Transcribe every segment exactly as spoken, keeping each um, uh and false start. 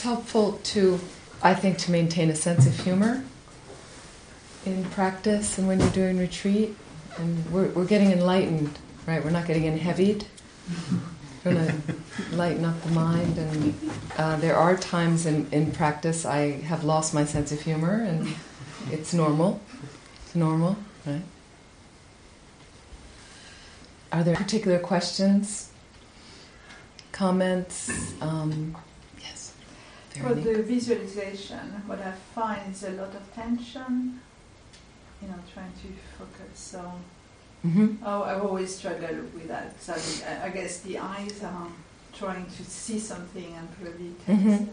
It's helpful to, I think, to maintain a sense of humor in practice and when you're doing retreat. And we're we're getting enlightened, right? We're not getting enheavied. We're going to lighten up the mind. And uh, there are times in, in practice I have lost my sense of humor, and it's normal. It's normal, right? Are there particular questions, comments? Um, yes. For the visualization, what I find is a lot of tension, you know, trying to focus. So, mm-hmm. oh, I've always struggled with that. So I, I guess the eyes are trying to see something and probably tense. Mm-hmm.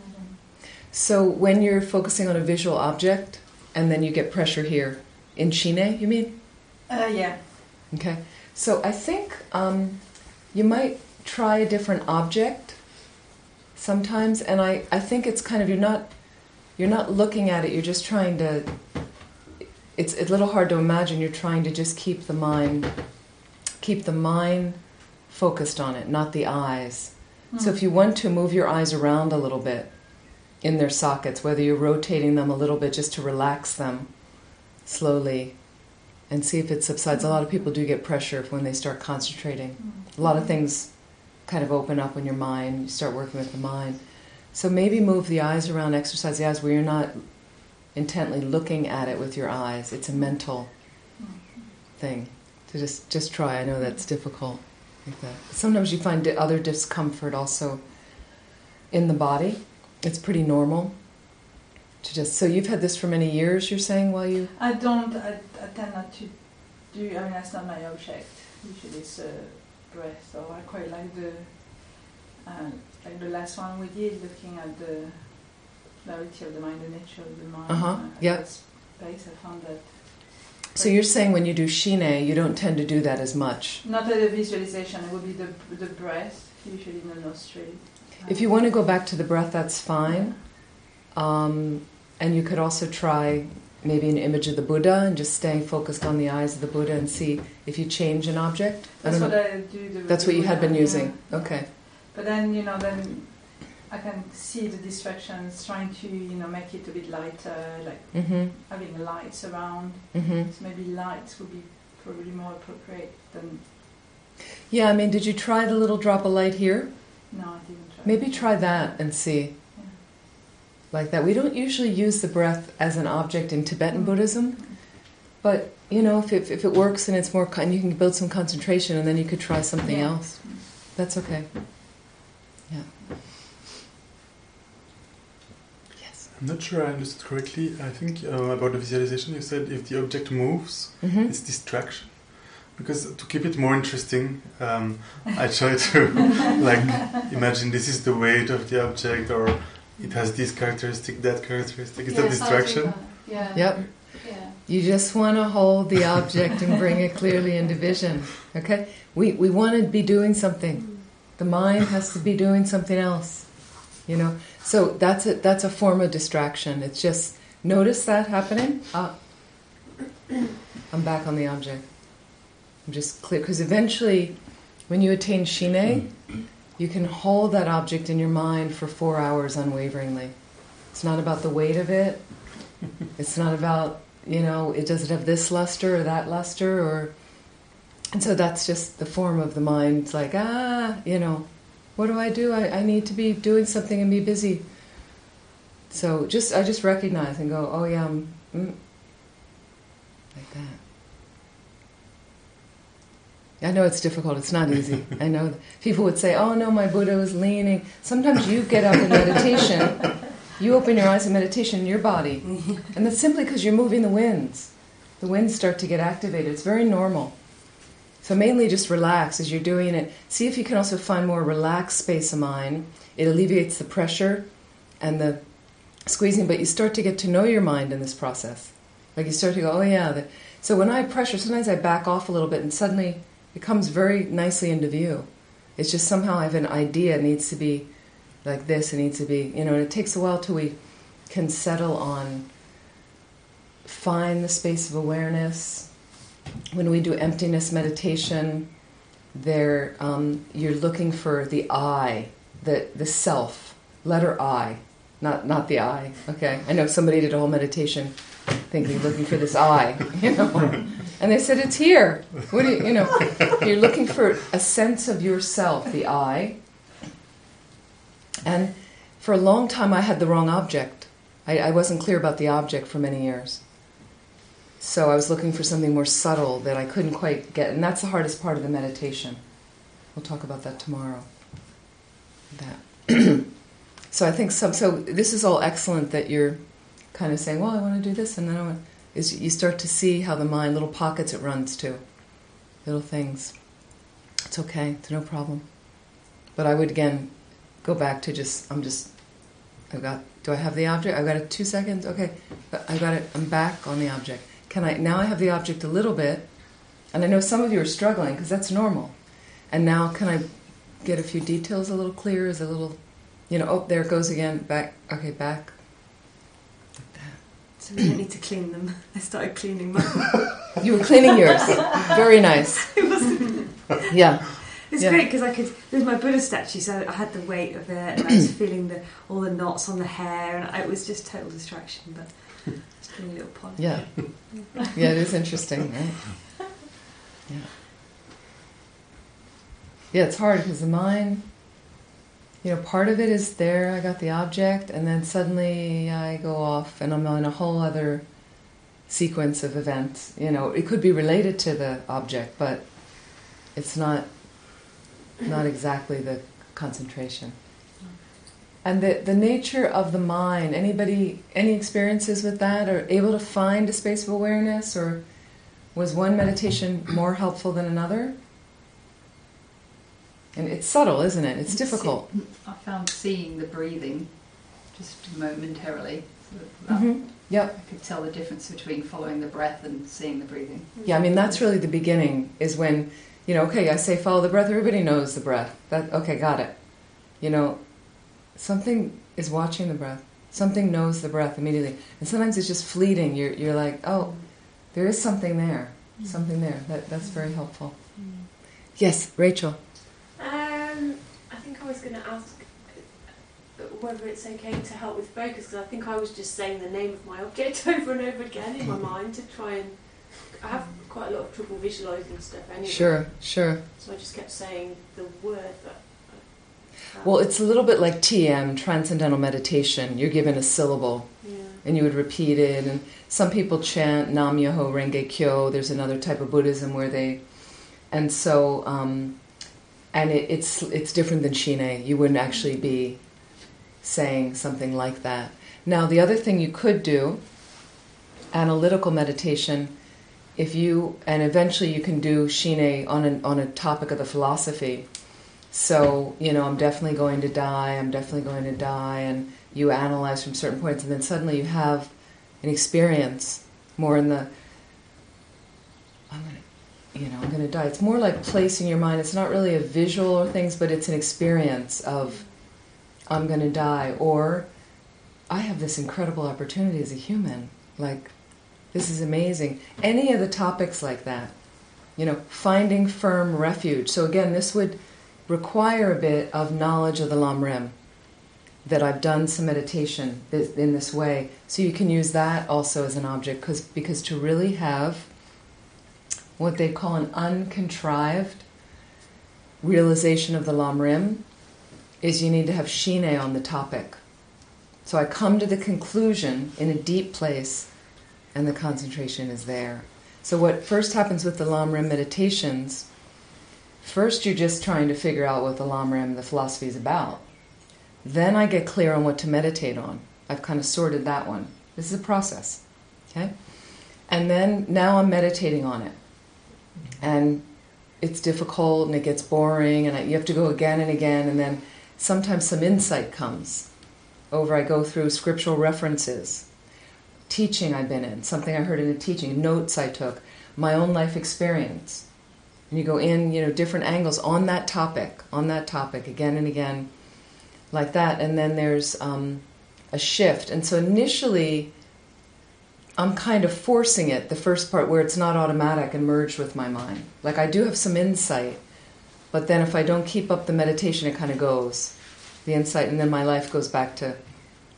So when you're focusing on a visual object, and then you get pressure here, in Shine, you mean? Uh, yeah. Okay. So I think um, you might try a different object sometimes, and I, I think it's kind of, you're not you're not looking at it, you're just trying to, it's, it's a little hard to imagine, you're trying to just keep the mind, keep the mind focused on it, not the eyes. Mm. So if you want to move your eyes around a little bit in their sockets, whether you're rotating them a little bit just to relax them slowly, and see if it subsides. A lot of people do get pressure when they start concentrating. A lot of things kind of open up in your mind. You start working with the mind. So maybe move the eyes around, exercise the eyes where you're not intently looking at it with your eyes. It's a mental thing. So just, just try. I know that's difficult. Like that. Sometimes you find other discomfort also in the body. It's pretty normal. To just, so you've had this for many years, you're saying, while you... I don't, I, I tend not to do, I mean, that's not my object. Usually it's uh, breath, so I quite like the, uh, like the last one we did, looking at the clarity of the mind, the nature of the mind. Uh-huh, yeah. Space, I found that... So you're saying when you do Shine, you don't tend to do that as much? Not at the visualization, it would be the, the breath, usually in the nostril. If you want to go back to the breath, that's fine. Um, and you could also try maybe an image of the Buddha and just staying focused on the eyes of the Buddha and see if you change an object. That's I don't what know. I do. The, That's the what you Buddha, had been yeah. using. Okay. But then, you know, then I can see the distractions, trying to, you know, make it a bit lighter, like Mm-hmm. having lights around. Mm-hmm. So maybe lights would be probably more appropriate than... Yeah, I mean, did you try the little drop of light here? No, I didn't try. Maybe try that and see. Like that. We don't usually use the breath as an object in Tibetan Buddhism, but you know, if it, if it works and it's more, con- you can build some concentration, and then you could try something yeah. else. That's okay. Yeah. Yes. I'm not sure I understood correctly. I think uh, about the visualization, you said if the object moves, Mm-hmm. it's distraction. Because to keep it more interesting, um, I try to like imagine this is the weight of the object, or it has this characteristic, that characteristic. Is yeah, that distraction? Yeah. Yep. Yeah. You just want to hold the object and bring it clearly into vision. Okay? We we want to be doing something. The mind has to be doing something else. You know? So that's a, that's a form of distraction. It's just, notice that happening. Ah. I'm back on the object. I'm just clear. Because eventually, when you attain Shine, you can hold that object in your mind for four hours unwaveringly. It's not about the weight of it. It's not about, you know, it does it have this luster or that luster, or, and so that's just the form of the mind. It's like, ah, you know, what do I do? I, I need to be doing something and be busy. So just I just recognize and go, oh yeah, I'm, mm, like that. I know it's difficult, it's not easy. I know people would say, oh no, my Buddha was leaning. Sometimes you get up in meditation, you open your eyes in meditation in your body, and that's simply because you're moving the winds. The winds start to get activated. It's very normal. So mainly just relax as you're doing it. See if you can also find more relaxed space of mind. It alleviates the pressure and the squeezing, but you start to get to know your mind in this process. Like you start to go, oh yeah. The... So when I pressure, sometimes I back off a little bit and suddenly it comes very nicely into view. It's just somehow I have an idea, it needs to be like this, it needs to be, you know, and it takes a while till we can settle on, find the space of awareness. When we do emptiness meditation, there um, you're looking for the I, the, the self, letter I. not not the eye. Okay, I know somebody did a whole meditation, thinking, looking for this eye, you know, and they said it's here. What do you, you know? You're looking for a sense of yourself, the eye. And for a long time, I had the wrong object. I, I wasn't clear about the object for many years. So I was looking for something more subtle that I couldn't quite get, and that's the hardest part of the meditation. We'll talk about that tomorrow. That. So I think some. So this is all excellent that you're kind of saying, well, I want to do this, and then I want. Is you start to see how the mind, little pockets it runs to, little things. It's okay. It's no problem. But I would again go back to just. I'm just. I got. Do I have the object? I got it. Two seconds. Okay. I got it. I'm back on the object. Can I now? I have the object a little bit, and I know some of you are struggling because that's normal. And now, can I get a few details a little clearer? Is a little. You know, oh, there it goes again. Back. Okay, back. Like that. So we don't need to clean them. I started cleaning mine. You were cleaning yours. Very nice. It wasn't. Yeah. It's Yeah. great because I could. There's my Buddha statue, so I had the weight of it, and I was feeling the all the knots on the hair, and I, it was just total distraction. But just doing a little polish. Yeah. Yeah, it is interesting, right? Yeah. Yeah, it's hard because the mind. You know, part of it is there, I got the object, and then suddenly I go off and I'm on a whole other sequence of events. You know, it could be related to the object, but it's not not exactly the concentration. And the, the nature of the mind, anybody, any experiences with that, or able to find a space of awareness, or was one meditation more helpful than another? And it's subtle, isn't it? It's difficult. I found seeing the breathing just momentarily. Sort of, um, Mm-hmm. Yep. I could tell the difference between following the breath and seeing the breathing. Yeah, I mean, that's really the beginning, is when, you know, okay, I say follow the breath, everybody knows the breath. That okay, got it. You know, something is watching the breath. Something knows the breath immediately. And sometimes it's just fleeting. You're you're like, oh, there is something there. Something there. That That's very helpful. Yes, Rachel. Um, I think I was going to ask whether it's okay to help with focus, because I think I was just saying the name of my object over and over again in my mind to try and... I have quite a lot of trouble visualising stuff anyway. Sure, sure. So I just kept saying the word, but... Um, Well, it's a little bit like T M, Transcendental Meditation. You're given a syllable, yeah. and you would repeat it. And some people chant Nam Myoho Renge Kyo. There's another type of Buddhism where they... And so... Um, And it, it's it's different than Shine. You wouldn't actually be saying something like that. Now, the other thing you could do, analytical meditation, if you and eventually you can do Shine on an, on a topic of the philosophy. So, you know, I'm definitely going to die. I'm definitely going to die, and you analyze from certain points, and then suddenly you have an experience more in the. I'm gonna. You know, I'm going to die. It's more like placing your mind. It's not really a visual or things, but it's an experience of, I'm going to die. Or, I have this incredible opportunity as a human. Like, this is amazing. Any of the topics like that. You know, finding firm refuge. So again, this would require a bit of knowledge of the Lam Rim. That I've done some meditation in this way. So you can use that also as an object. Cause, because to really have what they call an uncontrived realization of the Lam Rim is you need to have Shine on the topic. So I come to the conclusion in a deep place, and the concentration is there. So what first happens with the Lam Rim meditations, first you're just trying to figure out what the Lam Rim, the philosophy, is about. Then I get clear on what to meditate on. I've kind of sorted that one. This is a process. Okay? And then now I'm meditating on it. And it's difficult and it gets boring and I, you have to go again and again, and then sometimes some insight comes over. I go through scriptural references, teaching I've been in, something I heard in a teaching, notes I took, my own life experience. And you go in, you know, different angles on that topic, on that topic again and again, like that. And then there's um, a shift. And so initially I'm kind of forcing it, the first part where it's not automatic and merged with my mind. Like I do have some insight, but then if I don't keep up the meditation, it kind of goes, the insight, and then my life goes back to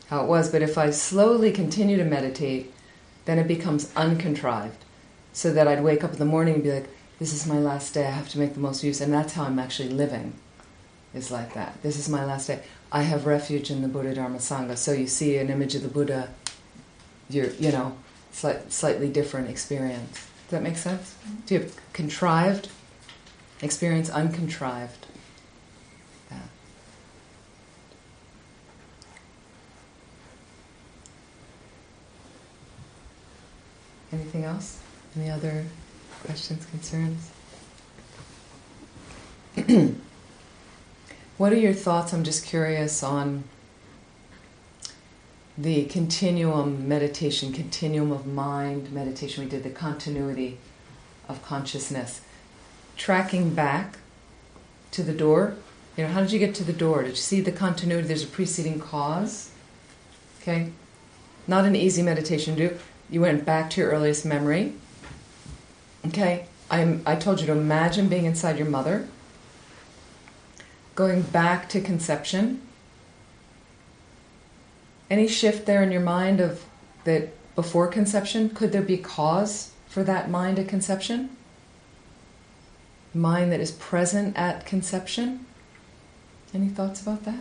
how it was. But if I slowly continue to meditate, then it becomes uncontrived. So that I'd wake up in the morning and be like, this is my last day, I have to make the most use. And that's how I'm actually living, is like that. This is my last day. I have refuge in the Buddha, Dharma, Sangha. So you see an image of the Buddha, you're, you know, slight, slightly different experience. Does that make sense? Mm-hmm. Do you have contrived experience, uncontrived? Yeah. Anything else? Any other questions, concerns? What are your thoughts, I'm just curious, on the continuum meditation, continuum of mind meditation we did, the continuity of consciousness? Tracking back to the door, you know, how did you get to the door? Did you see the continuity? There's a preceding cause. Okay? Not an easy meditation to do. You went back to your earliest memory. Okay? I'm, I told you to imagine being inside your mother. Going back to conception. Any shift there in your mind of that before conception? Could there be cause for that mind at conception? Mind that is present at conception? Any thoughts about that?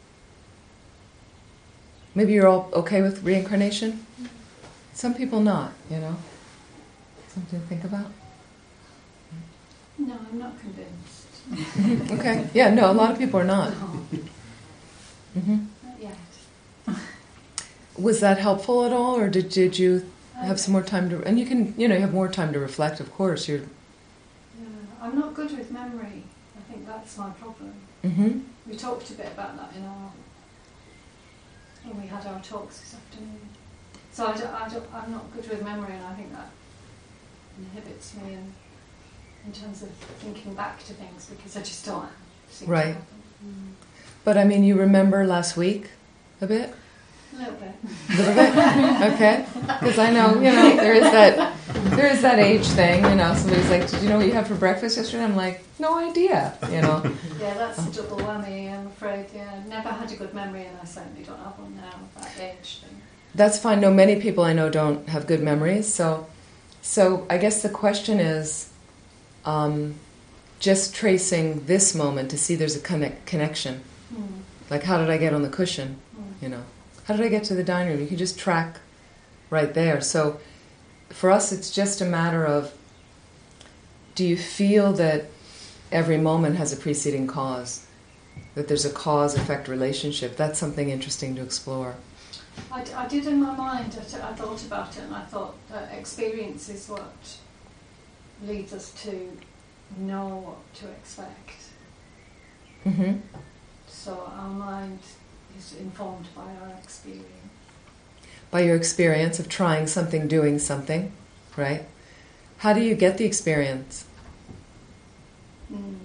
Maybe you're all okay with reincarnation? Some people not, you know? Something to think about? No, I'm not convinced. Okay. Yeah, no, a lot of people are not. No, Mm-hmm. not yet. Was that helpful at all, or did did you have some more time to? And you can, you know, you have more time to reflect. Of course, you're. Yeah, I'm not good with memory. I think that's my problem. Mm-hmm. We talked a bit about that in our when we had our talks this afternoon. So I don't, I don't, I'm not good with memory, and I think that inhibits me in, in terms of thinking back to things because I just don't seem Right. to have them. But I mean, you remember last week a bit, Mm. A little bit. a little bit, okay? Because I know, you know, there is that, there is that age thing. You know, somebody's like, "Did you know what you had for breakfast yesterday?" I'm like, "No idea." You know. Yeah, that's a double whammy, I'm afraid. Yeah, I've never had a good memory, and I certainly don't have one now. That age thing. That's fine. No, many people I know don't have good memories. So, so I guess the question is, um, just tracing this moment to see there's a connect, connection. Mm. Like, how did I get on the cushion? Mm. You know, how did I get to the dining room? You can just track right there. So, for us, it's just a matter of, do you feel that every moment has a preceding cause? That there's a cause-effect relationship? That's something interesting to explore. I, d- I did in my mind, I, t- I thought about it, and I thought that experience is what leads us to know what to expect. Mm-hmm. So our mind is informed by our experience. By your experience of trying something, doing something, right? How do you get the experience? Mm.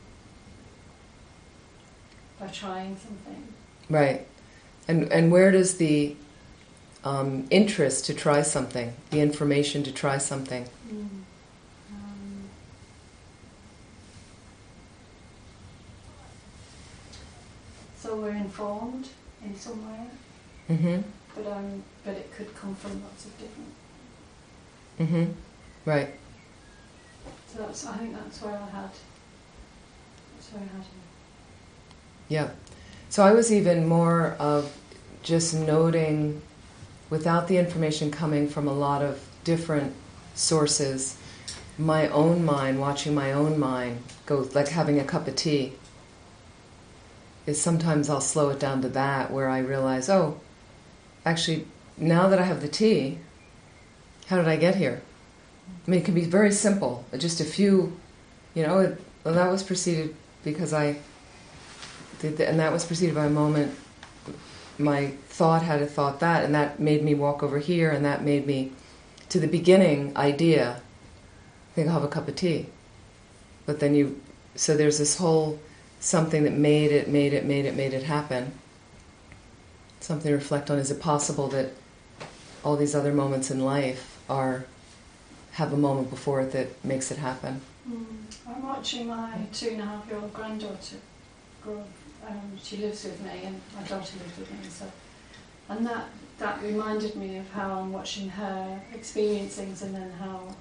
By trying something. Right. And and where does the um, interest to try something, the information to try something? Mm. Um, so we're informed in some way, Mm-hmm. but um, but it could come from lots of different. Mm-hmm. Right. So that's, I think that's where I had. That's where I had. Yeah. So I was even more of just noting, without the information coming from a lot of different sources, my own mind, watching my own mind go, like having a cup of tea. Is sometimes I'll slow it down to that, where I realize, oh, actually, now that I have the tea, how did I get here? I mean, it can be very simple. Just a few, you know, it, well, that was preceded because I did, the, and that was preceded by a moment. My thought had a thought that, and that made me walk over here, and that made me, to the beginning idea, I think I'll have a cup of tea. But then you, so there's this whole something that made it, made it, made it, made it happen. Something to reflect on. Is it possible that all these other moments in life are have a moment before it that makes it happen? Mm. I'm watching my two and a half year old granddaughter grow. Um, she lives with me, and my daughter lives with me. So And that, that reminded me of how I'm watching her experience things, and then how,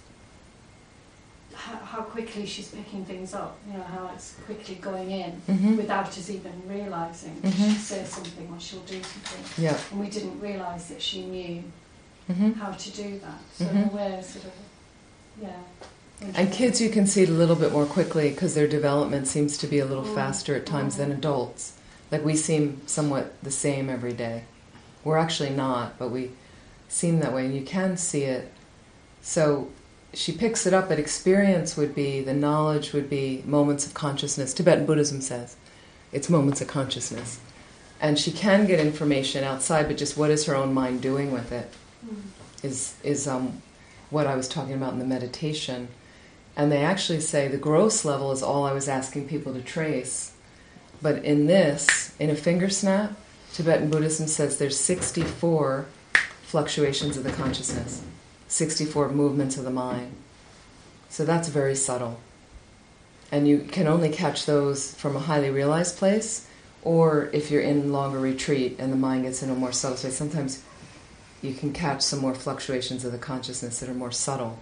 how how quickly she's picking things up, you know, how it's quickly going in Mm-hmm. without us even realising. Mhm. She'll say something or she'll do something, Yeah. and we didn't realise that she knew Mm-hmm. how to do that. So Mhm. we're sort of, yeah. And kids, you can see it a little bit more quickly because their development seems to be a little Mm. faster at times than Mm. adults. Like we seem somewhat the same every day. We're actually not, but we seem that way, and you can see it. So she picks it up, but experience would be, the knowledge would be moments of consciousness. Tibetan Buddhism says it's moments of consciousness. And she can get information outside, but just what is her own mind doing with it Mm. is, is um, what I was talking about in the meditation. And they actually say the gross level is all I was asking people to trace. But in this, in a finger snap, Tibetan Buddhism says there's sixty-four fluctuations of the consciousness, sixty-four movements of the mind. So that's very subtle. And you can only catch those from a highly realized place, or if you're in longer retreat and the mind gets in a more subtle state. Sometimes you can catch some more fluctuations of the consciousness that are more subtle.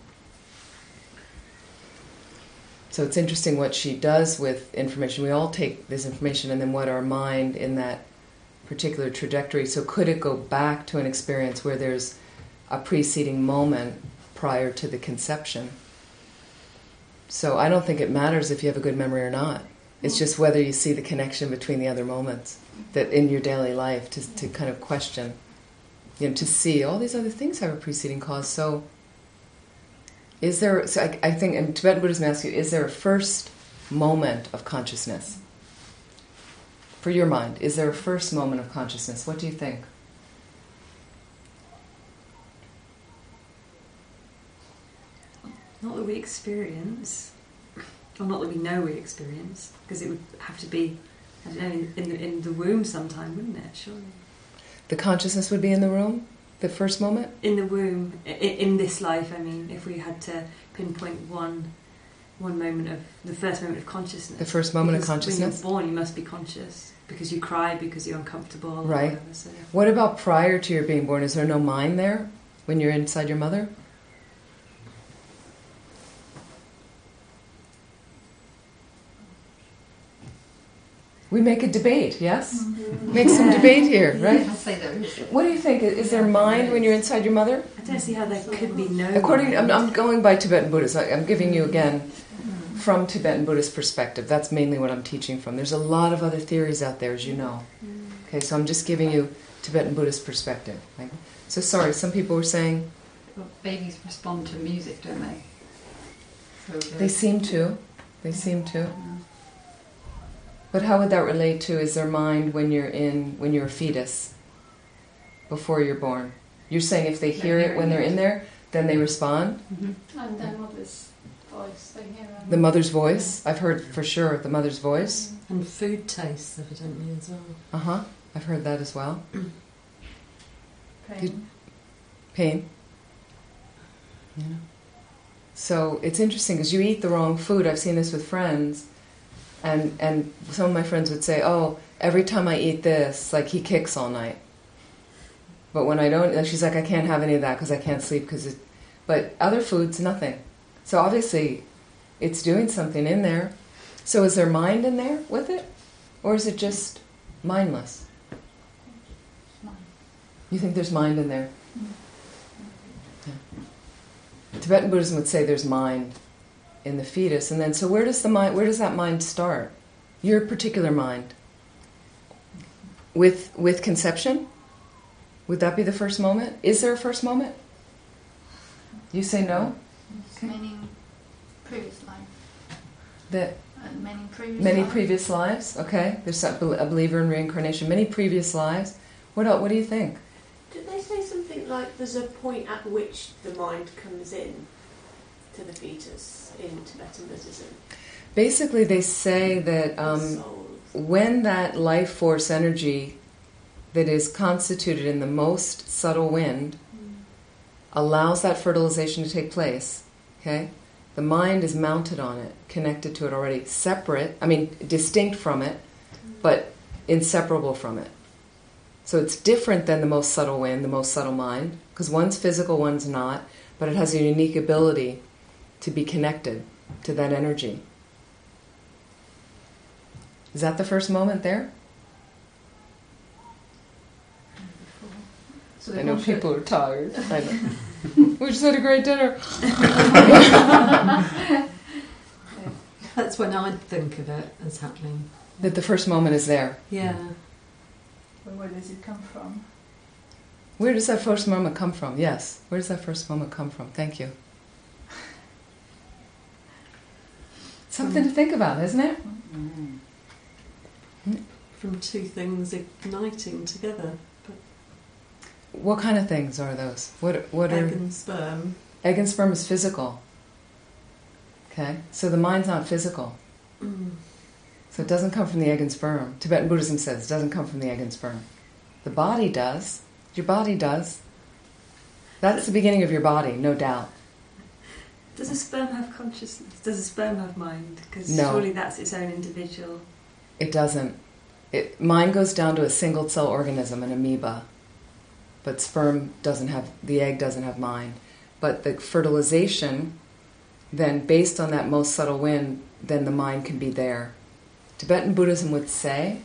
So it's interesting what she does with information. We all take this information, and then what our mind in that particular trajectory. So could it go back to an experience where there's a preceding moment prior to the conception? So I don't think it matters if you have a good memory or not. It's just whether you see the connection between the other moments that in your daily life to, to kind of question, you know, to see all these other things have a preceding cause. So is there, so I, I think in Tibetan Buddhism asks you, is there a first moment of consciousness? For your mind, is there a first moment of consciousness? What do you think? Not that we experience, or not that we know we experience, because it would have to be, I don't know, in, in, the, in the womb sometime, wouldn't it? Surely. The consciousness would be in the room, the first moment? In the womb, in, in this life, I mean, if we had to pinpoint one one moment of, the first moment of consciousness. The first moment Because of consciousness? when you're born, you must be conscious, because you cry, because you're uncomfortable. or Right. whatever, so. What about prior to your being born? Is there no mind there when you're inside your mother? We make a debate, yes? Make some debate here, right? I'll say there is. What do you think? Is there mind when you're inside your mother? I don't see how there could be no According, I'm, mind. I'm going by Tibetan Buddhism. I'm giving you again from Tibetan Buddhist perspective. That's mainly what I'm teaching from. There's a lot of other theories out there, as you know. Okay, so I'm just giving you Tibetan Buddhist perspective. Right? So sorry, some people were saying Well, babies respond to music, don't they? So they seem to. They seem to. But how would that relate to, is there mind when you're in, when you're a fetus, before you're born? You're saying if they hear it when they're in there, then they respond? Mm-hmm. And their mother's voice, they hear her. The mother's voice? I've heard for sure the mother's voice. And food tastes, evidently, as well. Uh-huh. I've heard that as well. Pain. Pain. Yeah. So it's interesting because you eat the wrong food. I've seen this with friends. And and some of my friends would say, oh, every time I eat this, like he kicks all night. But when I don't, and she's like, I can't have any of that because I can't sleep. Cause it, but other foods, nothing. So obviously it's doing something in there. So is there mind in there with it? Or is it just mindless? You think there's mind in there? Yeah. Tibetan Buddhism would say there's mind in the fetus, and then so where does the mind? Where does that mind start? Your particular mind. With with conception, would that be the first moment? Is there a first moment? You say no. Many previous lives. That Uh, many previous. many lives. previous lives. Okay, there's a a believer in reincarnation. Many previous lives. What else? What do you think? Did they say something like there's a point at which the mind comes in to the fetus in Tibetan Buddhism? Basically, they say that The um, soul. when that life force energy that is constituted in the most subtle wind allows that fertilization to take place, okay, the mind is mounted on it, connected to it already, separate, I mean, distinct from it, but inseparable from it. So it's different than the most subtle wind, the most subtle mind, because one's physical, one's not, but it has a unique ability to be connected to that energy. Is that the first moment there? So I know people are tired. I know. We just had a great dinner. That's when I think of it as happening. That the first moment is there. Yeah. But where does it come from? Where does that first moment come from? Yes. Where does that first moment come from? Thank you. Something to think about, isn't it? Mm-hmm. From two things igniting together. What kind of things are those? What what Egg are and sperm. egg and sperm is physical. Okay, so the mind's not physical. Mm. So it doesn't come from the egg and sperm. Tibetan Buddhism says it doesn't come from the egg and sperm. The body does. Your body does. That's the beginning of your body, no doubt. Does a sperm have consciousness? Does a sperm have mind? Because No. surely that's its own individual. It doesn't. It, mind goes down to a single cell organism, an amoeba. But sperm doesn't have, the egg doesn't have mind. But the fertilization, then based on that most subtle wind, then the mind can be there. Tibetan Buddhism would say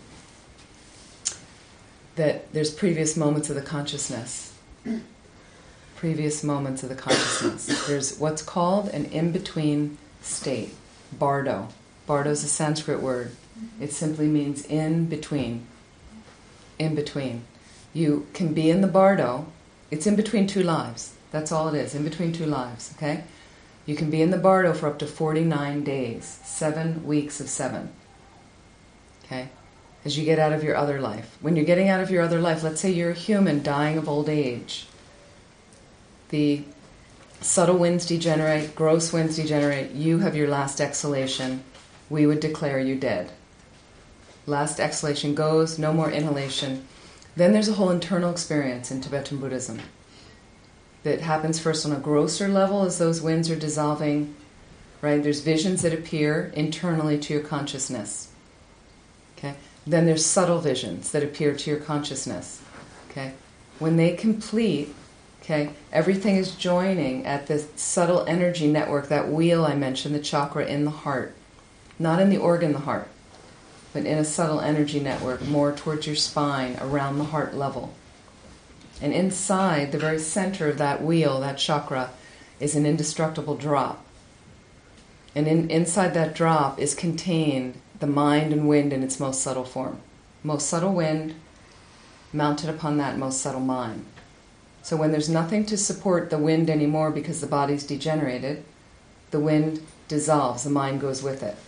that there's previous moments of the consciousness. Previous moments of the consciousness. There's what's called an in-between state, bardo. Bardo is a Sanskrit word. It simply means in between. In between. You can be in the bardo. It's in between two lives. That's all it is, in between two lives, okay? You can be in the bardo for up to forty-nine days, seven weeks of seven, okay? As you get out of your other life. When you're getting out of your other life, let's say you're a human dying of old age. The subtle winds degenerate, gross winds degenerate, you have your last exhalation, we would declare you dead. Last exhalation goes, no more inhalation. Then there's a whole internal experience in Tibetan Buddhism that happens first on a grosser level as those winds are dissolving, right? There's visions that appear internally to your consciousness, okay? Then there's subtle visions that appear to your consciousness, okay? When they complete, okay, everything is joining at this subtle energy network, that wheel I mentioned, the chakra in the heart, not in the organ, the heart, but in a subtle energy network, more towards your spine, around the heart level. And inside, the very center of that wheel, that chakra, is an indestructible drop. And in, inside that drop is contained the mind and wind in its most subtle form. Most subtle wind mounted upon that most subtle mind. So when there's nothing to support the wind anymore because the body's degenerated, the wind dissolves, the mind goes with it.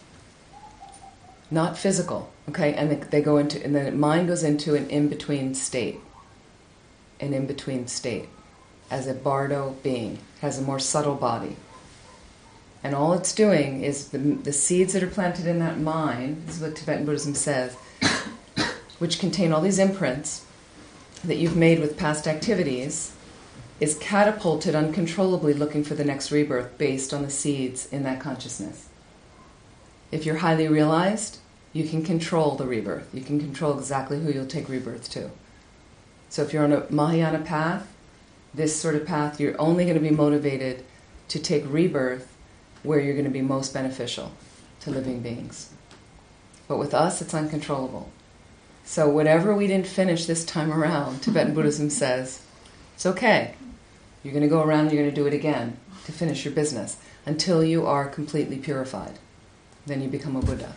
Not physical, okay? And they, they go into, and then the mind goes into an in-between state. An in-between state. As a bardo being, has a more subtle body. And all it's doing is the, the seeds that are planted in that mind, this is what Tibetan Buddhism says, which contain all these imprints that you've made with past activities, is catapulted uncontrollably looking for the next rebirth based on the seeds in that consciousness. If you're highly realized, you can control the rebirth. You can control exactly who you'll take rebirth to. So if you're on a Mahayana path, this sort of path, you're only going to be motivated to take rebirth where you're going to be most beneficial to living beings. But with us, it's uncontrollable. So whatever we didn't finish this time around, Tibetan Buddhism says, it's okay. You're going to go around and you're going to do it again to finish your business until you are completely purified. Then you become a Buddha.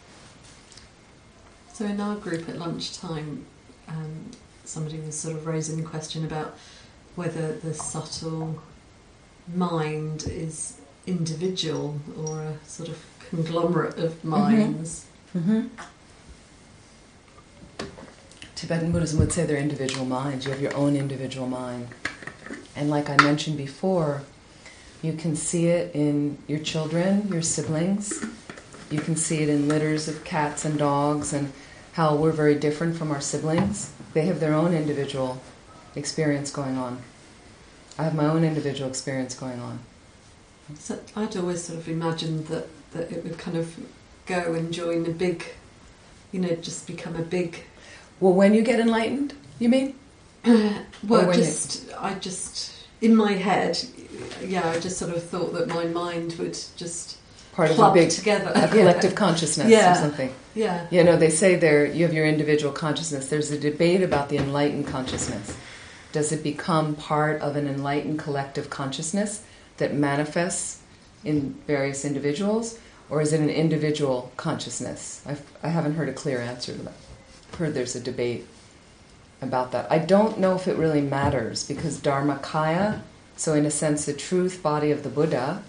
So in our group at lunchtime, um, somebody was sort of raising the question about whether the subtle mind is individual or a sort of conglomerate of minds. Mm-hmm. Mm-hmm. Tibetan Buddhism would say they're individual minds. You have your own individual mind. And like I mentioned before, you can see it in your children, your siblings. You can see it in litters of cats and dogs and how we're very different from our siblings. They have their own individual experience going on. I have my own individual experience going on. So I'd always sort of imagined that, that it would kind of go and join a big, you know, just become a big... Well, when you get enlightened, You mean? Well, when just I just in my head, yeah, I just sort of thought that my mind would just Part of a club big together, a collective consciousness Yeah. or something. Yeah, You know, they say there you have your individual consciousness. There's a debate about the enlightened consciousness. Does it become part of an enlightened collective consciousness that manifests in various individuals, or is it an individual consciousness? I've, I haven't heard a clear answer to that. I've heard there's a debate about that. I don't know if it really matters, because Dharmakaya, so in a sense the truth body of the Buddha,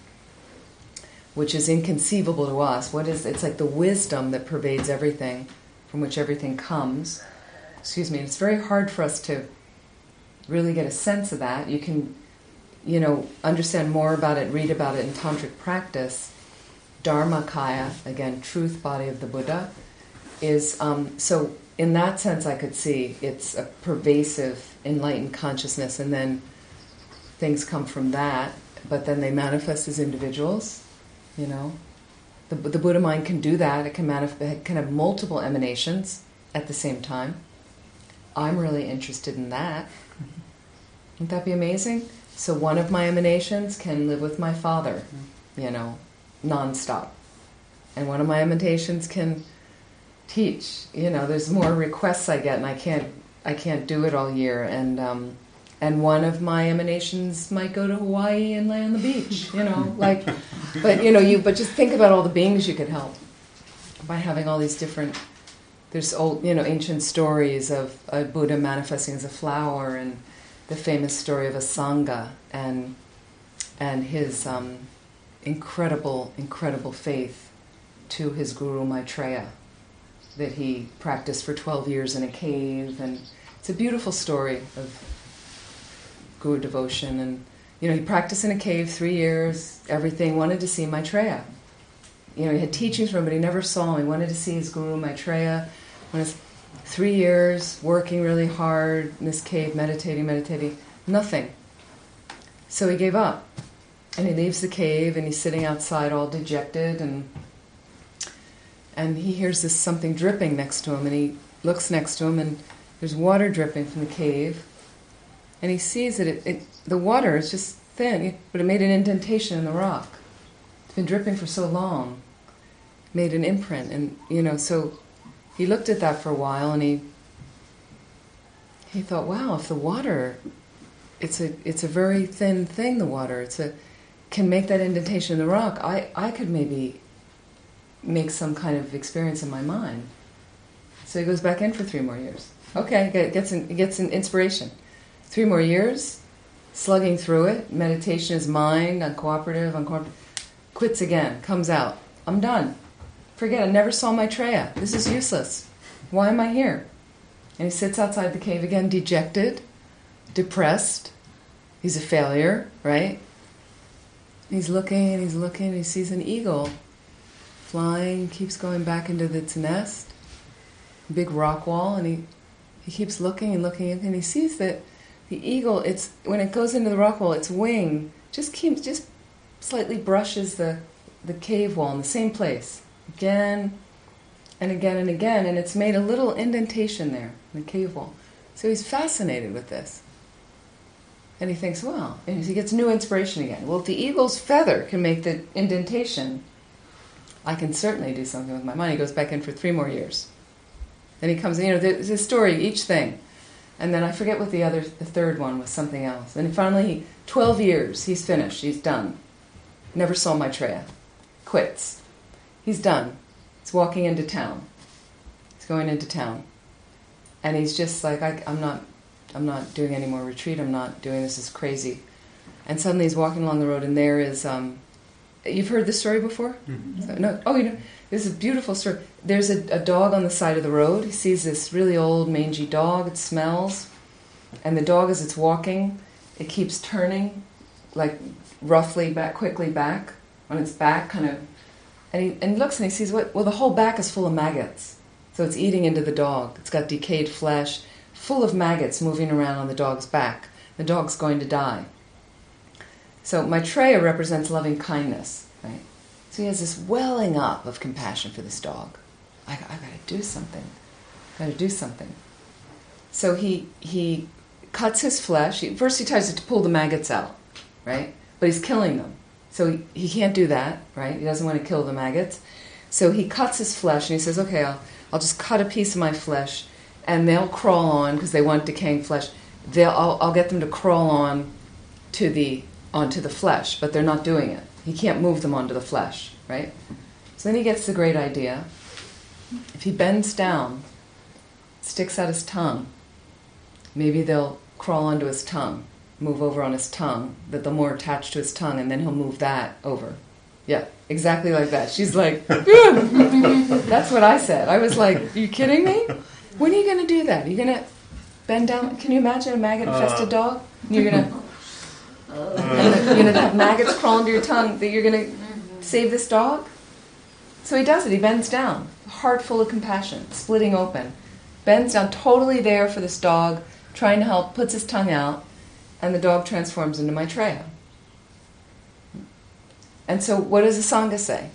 which is inconceivable to us, what is it's like the wisdom that pervades everything, from which everything comes. Excuse me, it's very hard for us to really get a sense of that. You can, you know, understand more about it, read about it in tantric practice. Dharmakaya, again, truth body of the Buddha, is, um, so in that sense I could see it's a pervasive, enlightened consciousness, and then things come from that, but then they manifest as individuals, you know. The, the Buddha mind can do that. It can, manif- it can have multiple emanations at the same time. I'm really interested in that. Wouldn't that be amazing? So one of my emanations can live with my father, you know, non-stop. And one of my emanations can teach. You know, there's more requests I get, and I can't I can't do it all year. And um, and one of my emanations might go to Hawaii and lay on the beach. You know, like, but you know, you but just think about all the beings you could help by having all these different. There's old, you know, ancient stories of a Buddha manifesting as a flower, and the famous story of Asanga and and his um, incredible, incredible faith to his guru Maitreya, that he practiced for twelve years in a cave, and it's a beautiful story of guru devotion. And you know, he practiced in a cave three years, everything, wanted to see Maitreya. You know, he had teachings from him, but he never saw him. He wanted to see his guru Maitreya. When his three years working really hard in this cave, meditating, meditating, nothing. So he gave up. And he leaves the cave, and he's sitting outside all dejected, and and he hears this something dripping next to him, and he looks next to him, and there's water dripping from the cave. And he sees that it, it the water is just thin, but it made an indentation in the rock. It's been dripping for so long. Made an imprint, and you know, so he looked at that for a while, and he he thought, wow, if the water, it's a it's a very thin thing, the water, it's a can make that indentation in the rock, I, I could maybe make some kind of experience in my mind. So he goes back in for three more years. Okay, gets an, gets an inspiration. Three more years, slugging through it, meditation is mind, uncooperative, uncooperative, quits again, comes out. I'm done. Forget, I never saw Maitreya. This is useless. Why am I here? And he sits outside the cave again, dejected, depressed. He's a failure, right? He's looking and he's looking, and he sees an eagle flying, keeps going back into its nest, big rock wall, and he, he keeps looking and looking, and he sees that the eagle, it's when it goes into the rock wall, its wing just keeps just slightly brushes the, the cave wall in the same place. Again and again and again, and it's made a little indentation there in the cave wall. So he's fascinated with this. And he thinks, well, and he gets new inspiration again. Well, if the eagle's feather can make the indentation, I can certainly do something with my mind. He goes back in for three more years. Then he comes in, you know, there's a story, each thing. And then I forget what the other, the third one was, something else. And finally, he, twelve years, he's finished, he's done. Never saw Maitreya. Quits. He's done. He's walking into town. He's going into town. And he's just like, I, I'm not I'm not doing any more retreat, I'm not doing this, is crazy. And suddenly he's walking along the road, and there is, um, you've heard this story before? Mm-hmm. So, no, oh, you know, this is a beautiful story. There's a, a dog on the side of the road. He sees this really old, mangy dog. It smells. And the dog, as it's walking, it keeps turning, like roughly back, quickly back, on its back, kind of. And he, and he looks and he sees, what? Well, the whole back is full of maggots. So it's eating into the dog. It's got decayed flesh, full of maggots moving around on the dog's back. The dog's going to die. So Maitreya represents loving kindness, right? So he has this welling up of compassion for this dog. I, I got to do something. Got to do something. So he he cuts his flesh. He, first he tries to pull the maggots out, right? But he's killing them. So he, he can't do that, right? He doesn't want to kill the maggots. So he cuts his flesh and he says, okay, I'll, I'll just cut a piece of my flesh and they'll crawl on, because they want decaying flesh. They'll, I'll, I'll get them to crawl on to the onto the flesh, but they're not doing it. He can't move them onto the flesh, right? So then he gets the great idea. If he bends down, sticks out his tongue, maybe they'll crawl onto his tongue, move over on his tongue, that they're more attached to his tongue, and then he'll move that over. Yeah, exactly like that. She's like, that's what I said. I was like, are you kidding me? When are you going to do that? Are you going to bend down? Can you imagine a maggot-infested uh, dog? You're going to uh, you're going to have maggots crawl into your tongue that you're going to save this dog? So he does it. He bends down, heart full of compassion, splitting open. Bends down, totally there for this dog, trying to help, puts his tongue out, and the dog transforms into Maitreya. And so what does the Sangha say?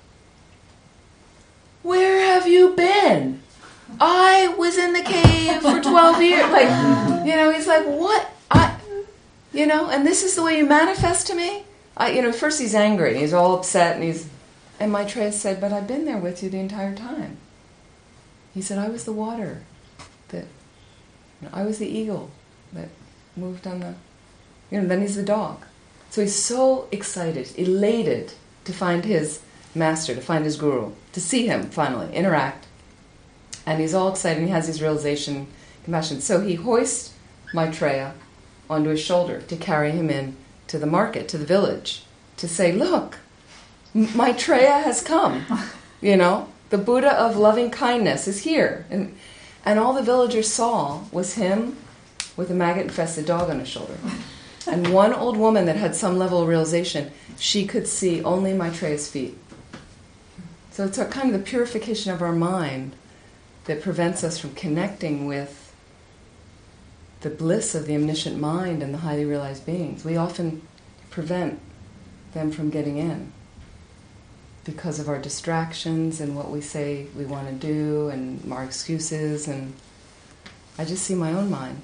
Where have you been? I was in the cave for twelve years. Like, you know, he's like, what? I, you know, and this is the way you manifest to me? I, you know, first he's angry, and he's all upset, and he's, and Maitreya said, but I've been there with you the entire time. He said, I was the water that, you know, I was the eagle that moved on the, you know, then he's the dog. So he's so excited, elated to find his master, to find his guru, to see him finally, interact. And he's all excited, and he has his realization, compassion. So he hoists Maitreya onto his shoulder to carry him in to the market, to the village, to say, look, Maitreya has come, you know, the Buddha of loving kindness is here. And, and all the villagers saw was him with a maggot-infested dog on his shoulder. And one old woman that had some level of realization, she could see only Maitreya's feet. So it's a kind of the purification of our mind that prevents us from connecting with the bliss of the omniscient mind and the highly realized beings. We often prevent them from getting in because of our distractions and what we say we want to do and our excuses. And I just see my own mind.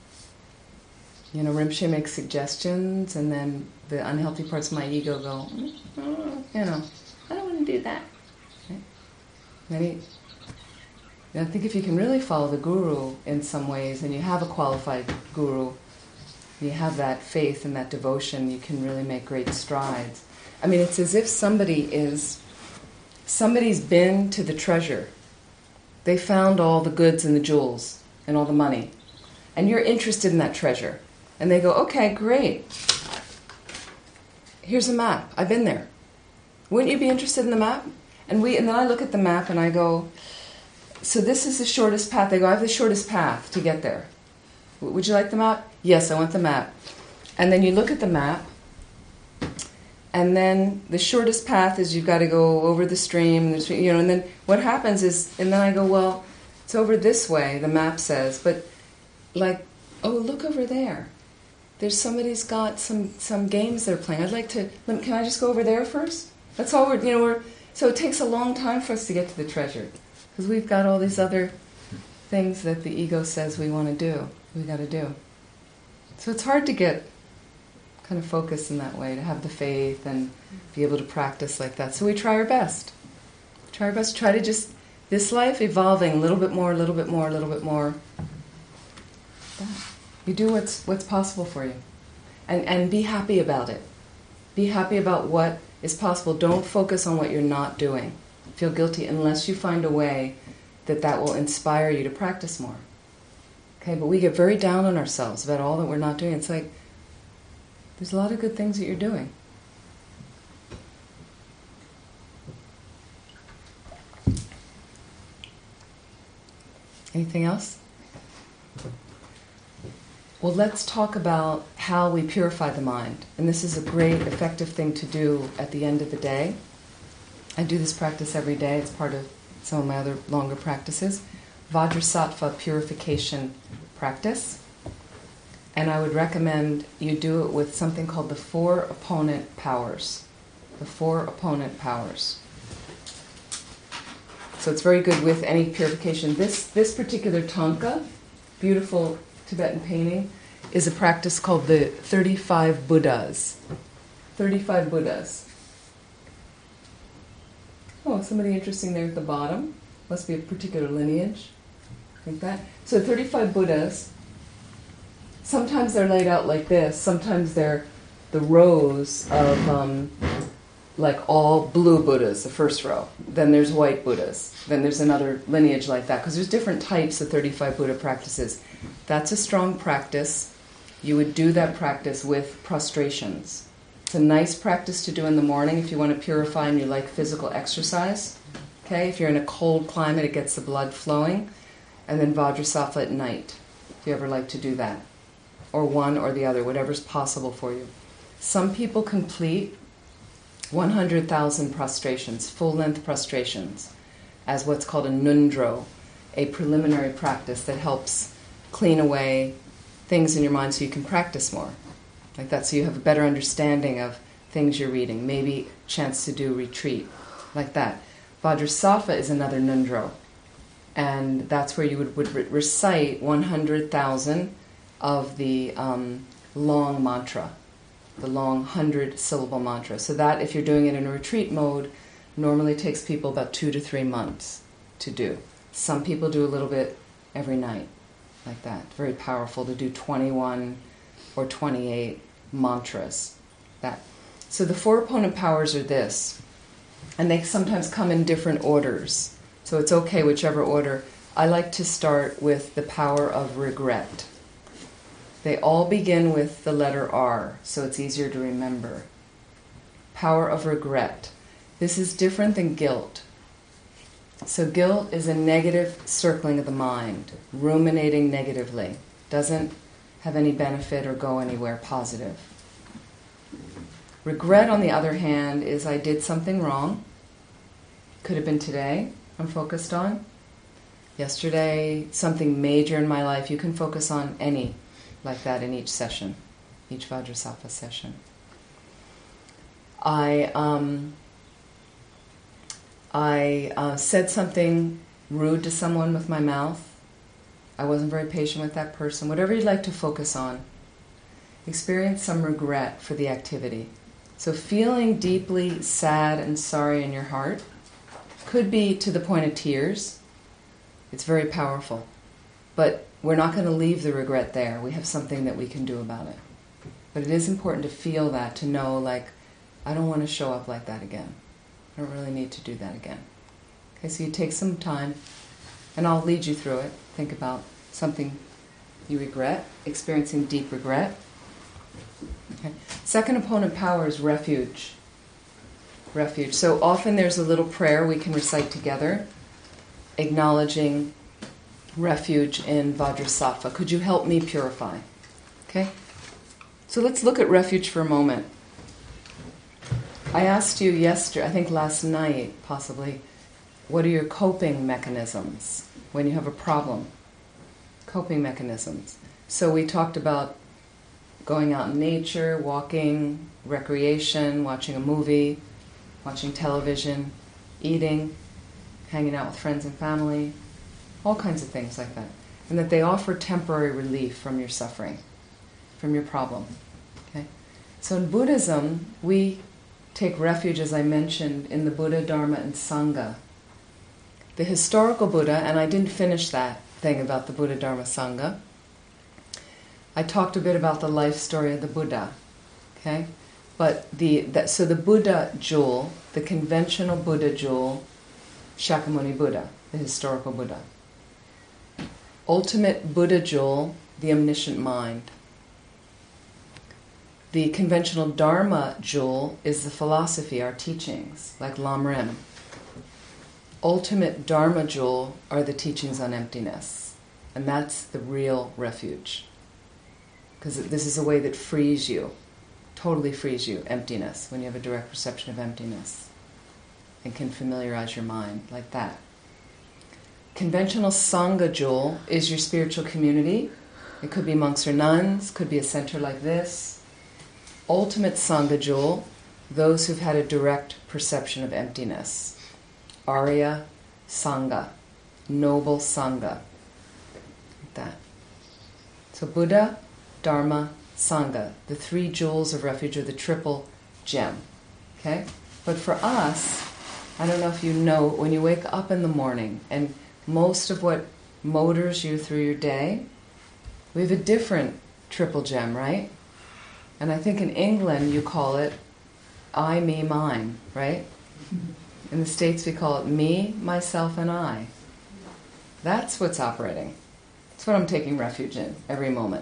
You know, Rinpoche makes suggestions, and then the unhealthy parts of my ego go, mm, you know, I don't want to do that. Right? Then he, I think if you can really follow the guru in some ways, and you have a qualified guru, you have that faith and that devotion, you can really make great strides. I mean, it's as if somebody is, somebody's been to the treasure. They found all the goods and the jewels and all the money, and you're interested in that treasure. And they go, okay, great. Here's a map. I've been there. Wouldn't you be interested in the map? And we, and then I look at the map and I go, so this is the shortest path. They go, I have the shortest path to get there. Would you like the map? Yes, I want the map. And then you look at the map, and then the shortest path is you've got to go over the stream, and you know. And then what happens is, and then I go, well, it's over this way. The map says, but like, oh, look over there. There's somebody's got some, some games they're playing. I'd like to. Can I just go over there first? That's all we're. You know, we're. So it takes a long time for us to get to the treasure, because we've got all these other things that the ego says we want to do. We got to do. So it's hard to get kind of focused in that way, to have the faith and be able to practice like that. So we try our best. Try our best. Try to just this life evolving a little bit more, a little bit more, a little bit more. You do what's what's possible for you, and and be happy about it. Be happy about what is possible. Don't focus on what you're not doing. Feel guilty unless you find a way that that will inspire you to practice more. Okay, but we get very down on ourselves about all that we're not doing. It's like there's a lot of good things that you're doing. Anything else? Well, let's talk about how we purify the mind. And this is a great, effective thing to do at the end of the day. I do this practice every day. It's part of some of my other longer practices. Vajrasattva purification practice. And I would recommend you do it with something called the four opponent powers. The four opponent powers. So it's very good with any purification. This, this particular tanka beautiful Tibetan painting is a practice called the thirty-five Buddhas. thirty-five Buddhas. Oh, somebody interesting there at the bottom. Must be a particular lineage. Like that. So thirty-five Buddhas, sometimes they're laid out like this, sometimes they're the rows of um, like all blue Buddhas, the first row. Then there's white Buddhas. Then there's another lineage like that, because there's different types of thirty-five Buddha practices. That's a strong practice. You would do that practice with prostrations. It's a nice practice to do in the morning if you want to purify and you like physical exercise. Okay, if you're in a cold climate, it gets the blood flowing. And then Vajrasattva at night, if you ever like to do that. Or one or the other, whatever's possible for you. Some people complete one hundred thousand prostrations, full-length prostrations, as what's called a nundro, a preliminary practice that helps clean away things in your mind so you can practice more. Like that, so you have a better understanding of things you're reading. Maybe chance to do retreat, like that. Vajrasattva is another nundro. And that's where you would, would re- recite one hundred thousand of the um, long mantra, the long hundred-syllable mantra. So that, if you're doing it in a retreat mode, normally takes people about two to three months to do. Some people do a little bit every night, like that. Very powerful to do twenty-one or twenty-eight mantras. That. So the four opponent powers are this, and they sometimes come in different orders. So it's okay whichever order. I like to start with the power of regret. They all begin with the letter R, so it's easier to remember. Power of regret. This is different than guilt. So guilt is a negative circling of the mind, ruminating negatively. Doesn't have any benefit or go anywhere positive. Regret, on the other hand, is I did something wrong. Could have been today. I'm focused on. Yesterday, something major in my life. You can focus on any like that in each session, each Vajrasattva session. I um, I uh, said something rude to someone with my mouth. I wasn't very patient with that person. Whatever you'd like to focus on. Experience some regret for the activity. So feeling deeply sad and sorry in your heart could be to the point of tears. It's very powerful. But we're not going to leave the regret there. We have something that we can do about it. But it is important to feel that, to know, like, I don't want to show up like that again. I don't really need to do that again. Okay, so you take some time, and I'll lead you through it. Think about something you regret, experiencing deep regret. Okay. Second opponent power is refuge. Refuge. So often there's a little prayer we can recite together, acknowledging refuge in Vajrasattva. Could you help me purify? Okay? So let's look at refuge for a moment. I asked you yesterday, I think last night possibly, what are your coping mechanisms when you have a problem? Coping mechanisms. So we talked about going out in nature, walking, recreation, watching a movie, watching television, eating, hanging out with friends and family, all kinds of things like that. And that they offer temporary relief from your suffering, from your problem. Okay? So in Buddhism, we take refuge, as I mentioned, in the Buddha, Dharma, and Sangha. The historical Buddha, and I didn't finish that thing about the Buddha, Dharma, Sangha. I talked a bit about the life story of the Buddha. Okay? But the that, so the Buddha jewel, the conventional Buddha jewel, Shakyamuni Buddha, the historical Buddha. Ultimate Buddha jewel, the omniscient mind. The conventional Dharma jewel is the philosophy, our teachings, like Lam Rim. Ultimate Dharma jewel are the teachings on emptiness. And that's the real refuge. Because this is a way that frees you, totally frees you, emptiness, when you have a direct perception of emptiness. And can familiarize your mind like that. Conventional Sangha jewel is your spiritual community. It could be monks or nuns, could be a center like this. Ultimate Sangha jewel, those who've had a direct perception of emptiness. Arya Sangha, noble Sangha. Like that. So Buddha, Dharma, Sangha, the three jewels of refuge, or the triple gem. Okay? But for us, I don't know if you know, when you wake up in the morning, and most of what motors you through your day, we have a different triple gem, right? And I think in England you call it I, me, mine, right? In the States we call it me, myself, and I. That's what's operating. That's what I'm taking refuge in every moment.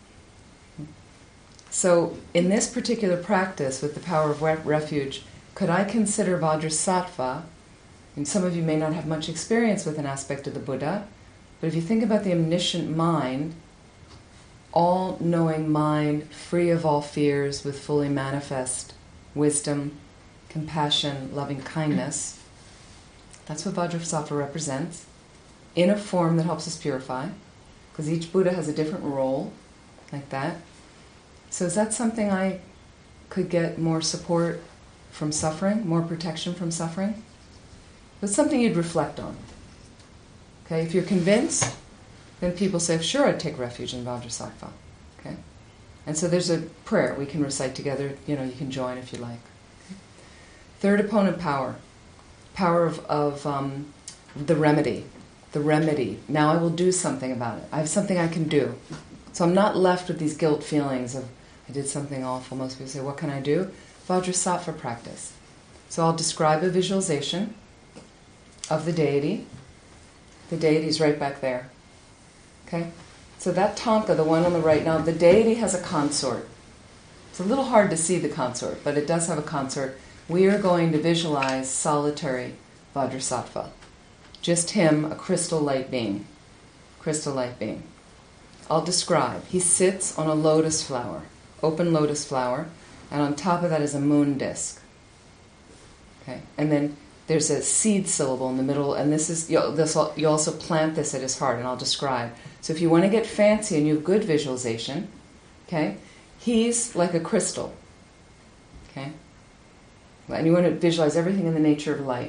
So in this particular practice with the power of re- refuge, could I consider Vajrasattva, and some of you may not have much experience with an aspect of the Buddha, but if you think about the omniscient mind, all-knowing mind, free of all fears, with fully manifest wisdom, compassion, loving kindness, that's what Vajrasattva represents, in a form that helps us purify, because each Buddha has a different role, like that. So is that something I could get more support from suffering, more protection from suffering? That's something you'd reflect on. Okay, if you're convinced, then people say, sure, I'd take refuge in Vajrasattva. Okay? And so there's a prayer we can recite together. You know, you can join if you like. Okay? Third opponent power. Power of, of um, the remedy. The remedy. Now I will do something about it. I have something I can do. So I'm not left with these guilt feelings of, I did something awful. Most people say, what can I do? Vajrasattva practice. So I'll describe a visualization of the deity. The deity's right back there. Okay? So that Tonka, the one on the right, now the deity has a consort. It's a little hard to see the consort, but it does have a consort. We are going to visualize solitary Vajrasattva. Just him, a crystal light being. Crystal light being. I'll describe. He sits on a lotus flower, open lotus flower, and on top of that is a moon disk. Okay? And then there's a seed syllable in the middle, and this is you this you also plant this at his heart, and I'll describe. So if you want to get fancy and you have good visualization, okay, he's like a crystal, okay, and you want to visualize everything in the nature of light.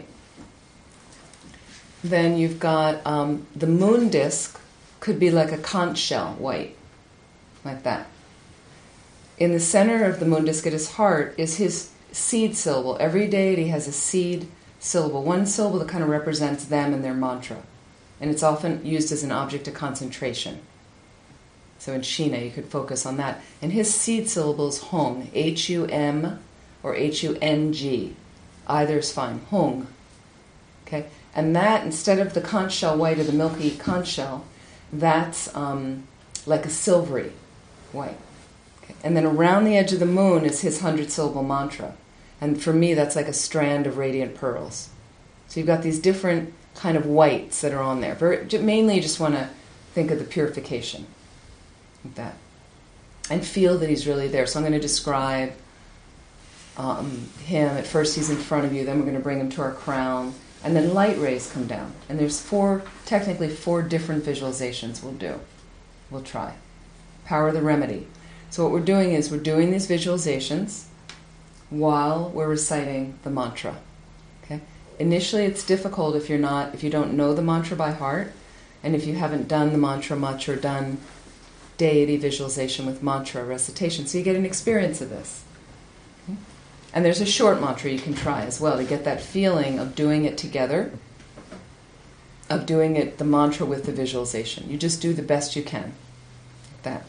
Then you've got um, the moon disk could be like a conch shell, white, like that. In the center of the moon disk at his heart is his seed syllable. Every deity has a seed syllable, one syllable that kind of represents them and their mantra. And it's often used as an object of concentration. So in Shina, you could focus on that. And his seed syllable is Hung, H U M or H U N G. Either is fine, Hung. Okay? And that, instead of the conch shell white or the milky conch shell, that's um, like a silvery white. Okay? And then around the edge of the moon is his hundred-syllable mantra. And for me, that's like a strand of radiant pearls. So you've got these different kind of whites that are on there. Very, mainly you just want to think of the purification, like that. And feel that he's really there. So I'm going to describe um, him. At first he's in front of you, then we're going to bring him to our crown. And then light rays come down. And there's four, technically four different visualizations we'll do. We'll try. Power of the remedy. So what we're doing is we're doing these visualizations while we're reciting the mantra. Okay? Initially it's difficult if you're not, if you don't know the mantra by heart, and if you haven't done the mantra much or done deity visualization with mantra recitation. So you get an experience of this. Okay? And there's a short mantra you can try as well to get that feeling of doing it together, of doing it, the mantra with the visualization. You just do the best you can. Like that.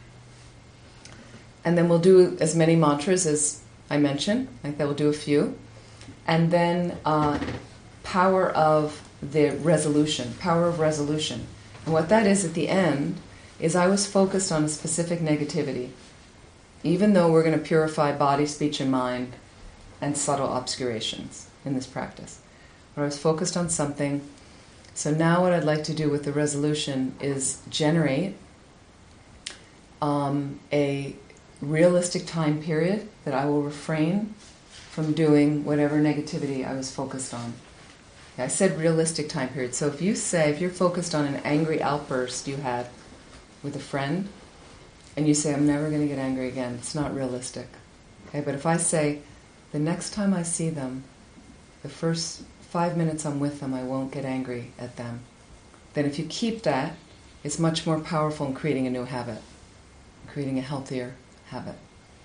And then we'll do as many mantras as I mentioned, like that we'll do a few. And then uh, power of the resolution, power of resolution. And what that is at the end is I was focused on a specific negativity, even though we're going to purify body, speech, and mind and subtle obscurations in this practice. But I was focused on something. So now what I'd like to do with the resolution is generate um, a realistic time period that I will refrain from doing whatever negativity I was focused on. I said realistic time period. So if you say, if you're focused on an angry outburst you had with a friend, and you say, I'm never going to get angry again, it's not realistic. Okay, but if I say, the next time I see them, the first five minutes I'm with them, I won't get angry at them, then if you keep that, it's much more powerful in creating a new habit. creating a healthier habit.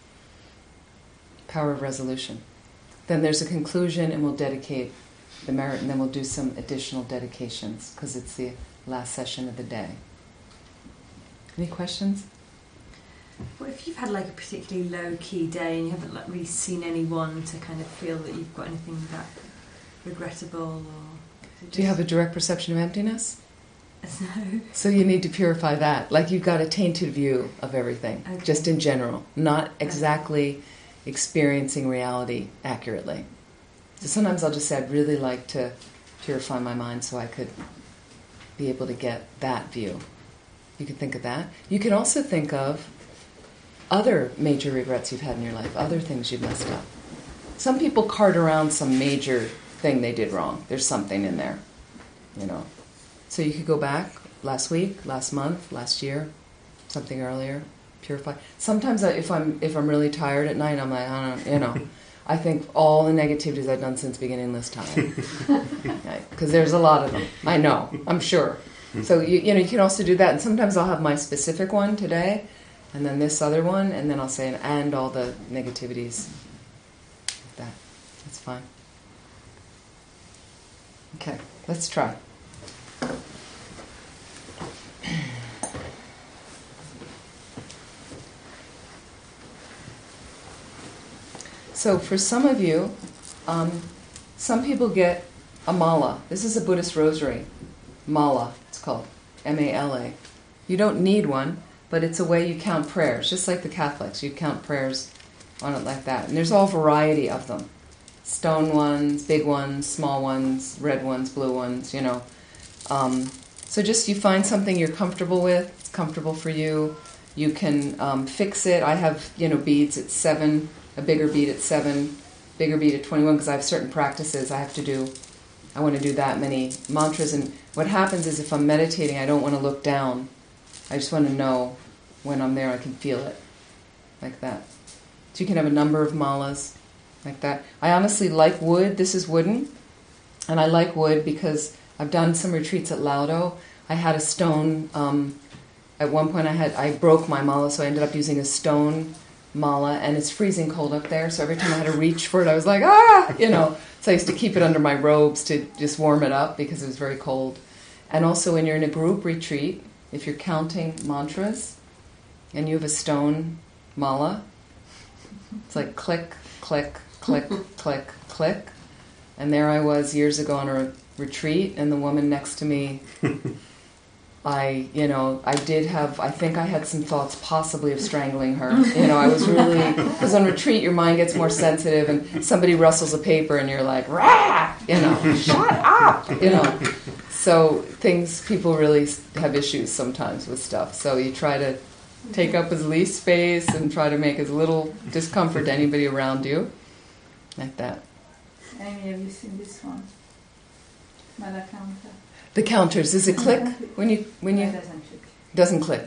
Power of resolution. Then there's a conclusion, and we'll dedicate the merit, and then we'll do some additional dedications because it's the last session of the day. Any questions? Well, if you've had like a particularly low-key day and you haven't like really seen anyone to kind of feel that you've got anything that regrettable, or do you have a direct perception of emptiness? No. So you need to purify that. Like you've got a tainted view of everything, Okay. just in general, not exactly experiencing reality accurately. So sometimes I'll just say I'd really like to purify my mind so I could be able to get that view. You can think of that. You can also think of other major regrets you've had in your life, other things you've messed up. Some people cart around some major thing they did wrong. There's something in there, you know. So you could go back last week, last month, last year, something earlier, purify. Sometimes I, if I'm if I'm really tired at night, I'm like, I don't know, you know. I think all the negativities I've done since beginning this time, because there's a lot of them. I know, I'm sure. So you you know you can also do that, and sometimes I'll have my specific one today, and then this other one, and then I'll say and all the negativities. That that's fine. Okay, let's try. So for some of you, um, some people get a mala. This is a Buddhist rosary. Mala, it's called. M A L A. You don't need one, but it's a way you count prayers, just like the Catholics. You count prayers on it like that. And there's all variety of them. Stone ones, big ones, small ones, red ones, blue ones, you know. Um, so just you find something you're comfortable with, it's comfortable for you. You can um, fix it. I have, you know, beads at seven, a bigger bead at seven, bigger bead at twenty-one, because I have certain practices I have to do. I want to do that many mantras. And what happens is if I'm meditating, I don't want to look down. I just want to know when I'm there, I can feel it, like that. So you can have a number of malas, like that. I honestly like wood. This is wooden. And I like wood because I've done some retreats at Laudo. I had a stone, um, at one point I had I broke my mala, so I ended up using a stone mala, and it's freezing cold up there, so every time I had to reach for it, I was like, ah, you know. So I used to keep it under my robes to just warm it up because it was very cold. And also when you're in a group retreat, if you're counting mantras and you have a stone mala, it's like click, click, click, click, click. And there I was years ago on a retreat, and the woman next to me, I, you know, I did have, I think I had some thoughts possibly of strangling her. You know, I was really, because on retreat your mind gets more sensitive, and somebody rustles a paper and you're like, rah, you know, shut up, you know. So things, people really have issues sometimes with stuff. So you try to take up as least space and try to make as little discomfort to anybody around you, like that. Amy, have you seen this one? Mala counter. The counters, does it click when you when you No, it doesn't click. doesn't click?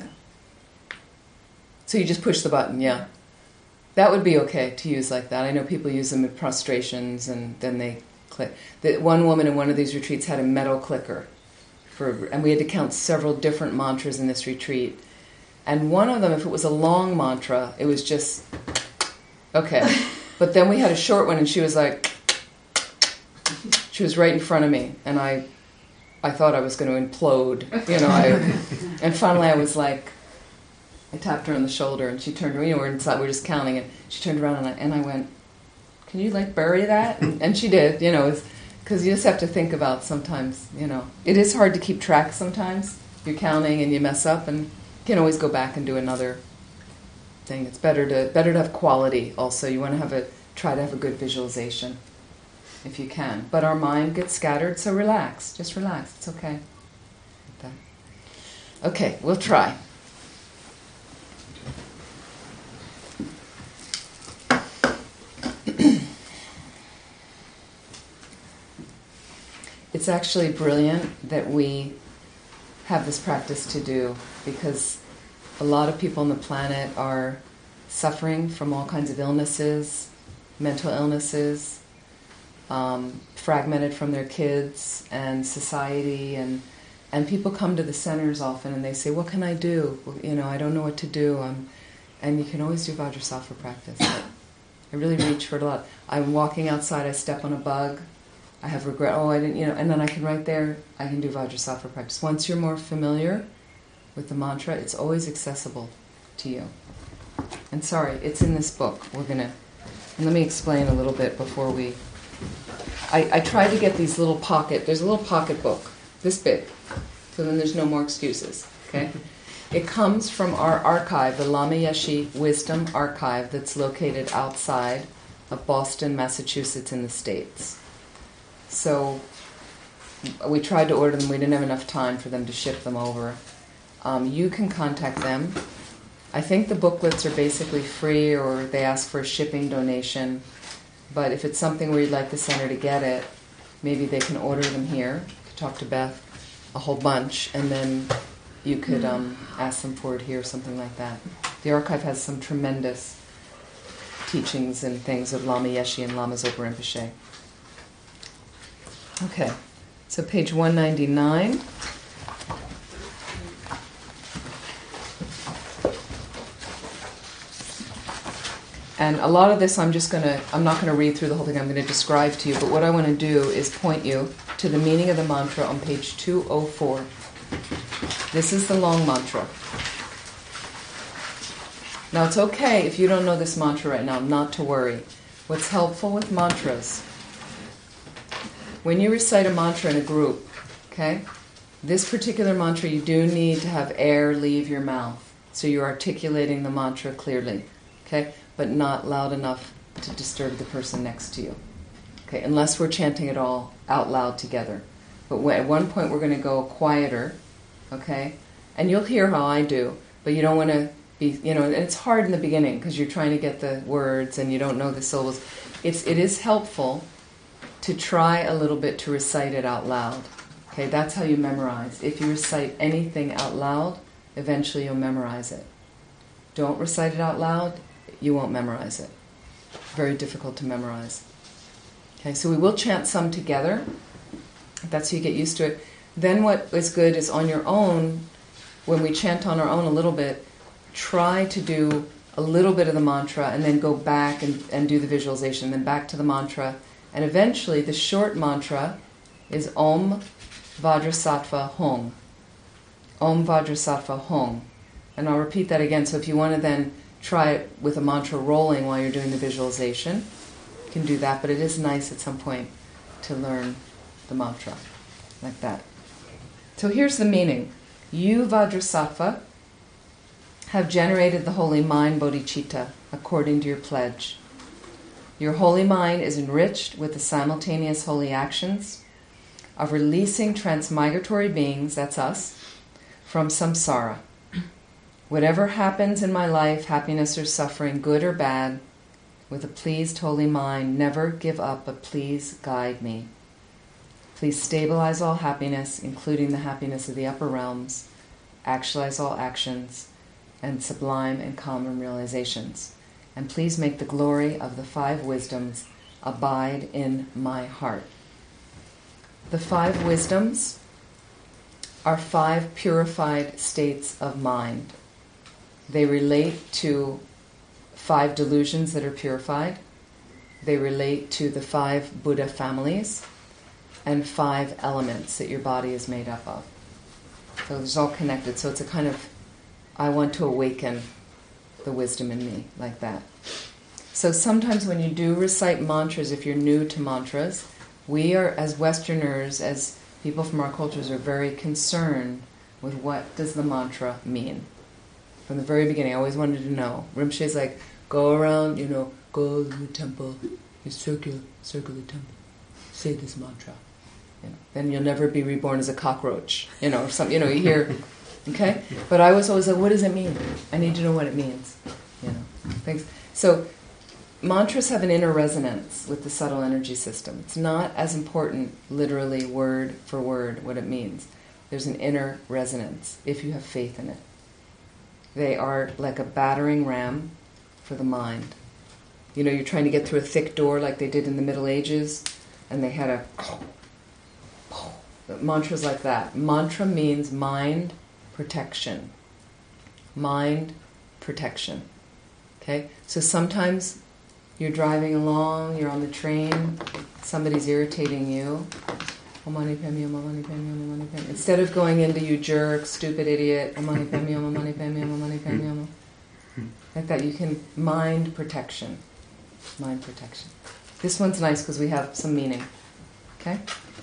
So you just push the button, yeah. That would be okay to use like that. I know people use them in prostrations and then they click. The, one woman in one of these retreats had a metal clicker, for, and we had to count several different mantras in this retreat. And one of them, if it was a long mantra, it was just okay. But then we had a short one, and she was like, she was right in front of me, and I. I thought I was going to implode, you know. I, and finally, I was like, I tapped her on the shoulder, and she turned around. You know, we're inside, we're just counting, and she turned around, and I, and I went, "Can you like bury that?" And, and she did, you know, because you just have to think about sometimes, you know, it is hard to keep track sometimes. You're counting and you mess up, and you can always go back and do another thing. It's better to better to have quality. Also, you want to have a try to have a good visualization. If you can. But our mind gets scattered, so relax. Just relax. It's okay. Like that. Okay, we'll try. It's actually brilliant that we have this practice to do, because a lot of people on the planet are suffering from all kinds of illnesses, mental illnesses, Um, fragmented from their kids and society, and and people come to the centers often and they say, what can I do? Well, you know, I don't know what to do. I'm And you can always do Vajrasattva practice. I really reach for it a lot. I'm walking outside, I step on a bug, I have regret, oh I didn't, you know, and then I can right there, I can do Vajrasattva practice. Once you're more familiar with the mantra, it's always accessible to you. And sorry, it's in this book. We're going to, and let me explain a little bit before we, I, I tried to get these little pocket, there's a little pocket book, this big, so then there's no more excuses, okay? It comes from our archive, the Lama Yeshe Wisdom Archive, that's located outside of Boston, Massachusetts in the States. So we tried to order them, we didn't have enough time for them to ship them over. Um, you can contact them. I think the booklets are basically free, or they ask for a shipping donation. But if it's something where you'd like the center to get it, maybe they can order them here. You could talk to Beth, a whole bunch, and then you could um, ask them for it here, something like that. The archive has some tremendous teachings and things of Lama Yeshe and Lama Zopa Rinpoche. Okay, so page one ninety-nine. And a lot of this I'm just going to, I'm not going to read through the whole thing, I'm going to describe to you, but what I want to do is point you to the meaning of the mantra on page two oh four. This is the long mantra. Now it's okay if you don't know this mantra right now, not to worry. What's helpful with mantras, when you recite a mantra in a group, okay, this particular mantra you do need to have air leave your mouth, so you're articulating the mantra clearly, okay, but not loud enough to disturb the person next to you, okay, unless we're chanting it all out loud together. But at one point we're going to go quieter, okay, and you'll hear how I do, but you don't want to be, you know, and it's hard in the beginning because you're trying to get the words and you don't know the syllables. It's, it is helpful to try a little bit to recite it out loud. Okay, that's how you memorize. If you recite anything out loud, eventually you'll memorize it. Don't recite it out loud, you won't memorize it. Very difficult to memorize. Okay, so we will chant some together. That's how you get used to it. Then what is good is on your own, when we chant on our own a little bit, try to do a little bit of the mantra and then go back and, and do the visualization, then back to the mantra. And eventually the short mantra is Om Vajrasattva Hong. Om Vajrasattva Hong. And I'll repeat that again, so if you want to then try it with a mantra rolling while you're doing the visualization, you can do that, but it is nice at some point to learn the mantra like that. So here's the meaning. You, Vajrasattva, have generated the holy mind bodhicitta according to your pledge. Your holy mind is enriched with the simultaneous holy actions of releasing transmigratory beings, that's us, from samsara. Whatever happens in my life, happiness or suffering, good or bad, with a pleased holy mind, never give up, but please guide me. Please stabilize all happiness, including the happiness of the upper realms, actualize all actions, and sublime and common realizations. And please make the glory of the five wisdoms abide in my heart. The five wisdoms are five purified states of mind. They relate to five delusions that are purified. They relate to the five Buddha families and five elements that your body is made up of. So it's all connected. So it's a kind of, I want to awaken the wisdom in me, like that. So sometimes when you do recite mantras, if you're new to mantras, we are, as Westerners, as people from our cultures, are very concerned with what does the mantra mean. From the very beginning, I always wanted to know. Rinpoche's like, go around, you know, go to the temple, you circle, circle the temple, say this mantra. You know, then you'll never be reborn as a cockroach, you know, or something. You know, you hear, okay? But I was always like, what does it mean? I need to know what it means. You know, things. So mantras have an inner resonance with the subtle energy system. It's not as important, literally, word for word, what it means. There's an inner resonance if you have faith in it. They are like a battering ram for the mind. You know, you're trying to get through a thick door like they did in the Middle Ages, and they had a mantras like that. Mantra means mind protection. Mind protection. Okay? So sometimes you're driving along, you're on the train, somebody's irritating you. Instead of going into you jerk, stupid idiot, like that, you can mind protection. Mind protection. This one's nice because we have some meaning. Okay?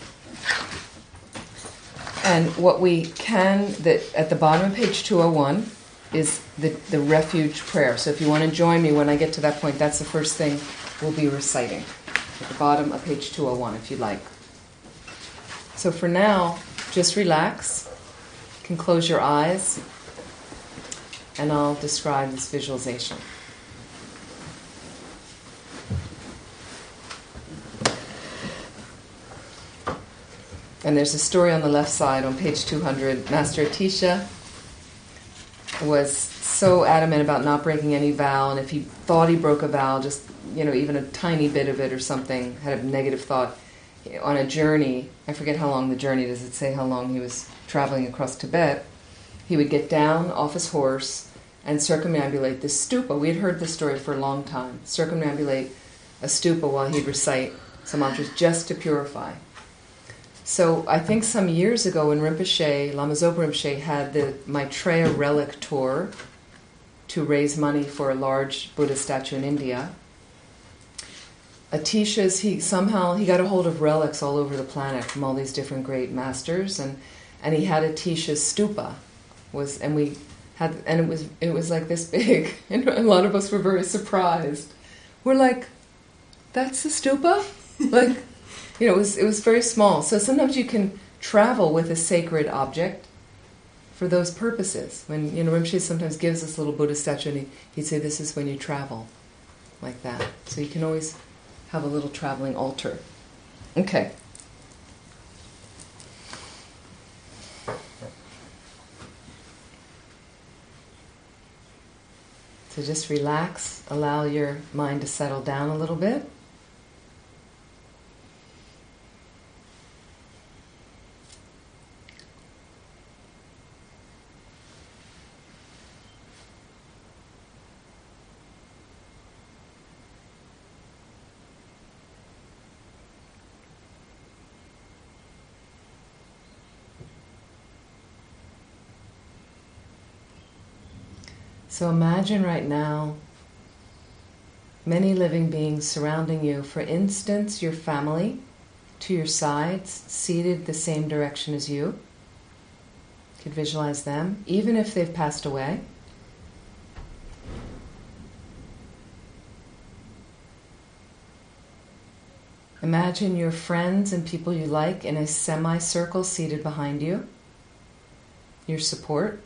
And what we can, that at the bottom of page two oh one is the, the refuge prayer. So if you want to join me when I get to that point, that's the first thing we'll be reciting. At the bottom of page two oh one, if you'd like. So for now, just relax. You can close your eyes, and I'll describe this visualization. And there's a story on the left side on page two hundred. Master Atisha was so adamant about not breaking any vow, and if he thought he broke a vow, just, you know, even a tiny bit of it or something, had a negative thought, on a journey, I forget how long the journey, does it say how long he was traveling across Tibet, he would get down off his horse and circumambulate this stupa. We had heard this story for a long time. Circumambulate a stupa while he'd recite some mantras just to purify. So I think some years ago when Rinpoche, Lama Zopa Rinpoche, had the Maitreya relic tour to raise money for a large Buddha statue in India, Atisha's, he somehow, he got a hold of relics all over the planet from all these different great masters, and, and he had Atisha's stupa, was, and we had, and it was, it was like this big, and a lot of us were very surprised. We're like, that's the stupa? Like, you know, it was, it was very small. So sometimes you can travel with a sacred object for those purposes. When, you know, Rinpoche sometimes gives us a little Buddha statue, and he, he'd say, this is when you travel, like that. So you can always have a little traveling altar. Okay. So just relax, allow your mind to settle down a little bit. So imagine right now many living beings surrounding you. For instance, your family to your sides, seated the same direction as you. You could visualize them, even if they've passed away. Imagine your friends and people you like in a semicircle seated behind you, your support.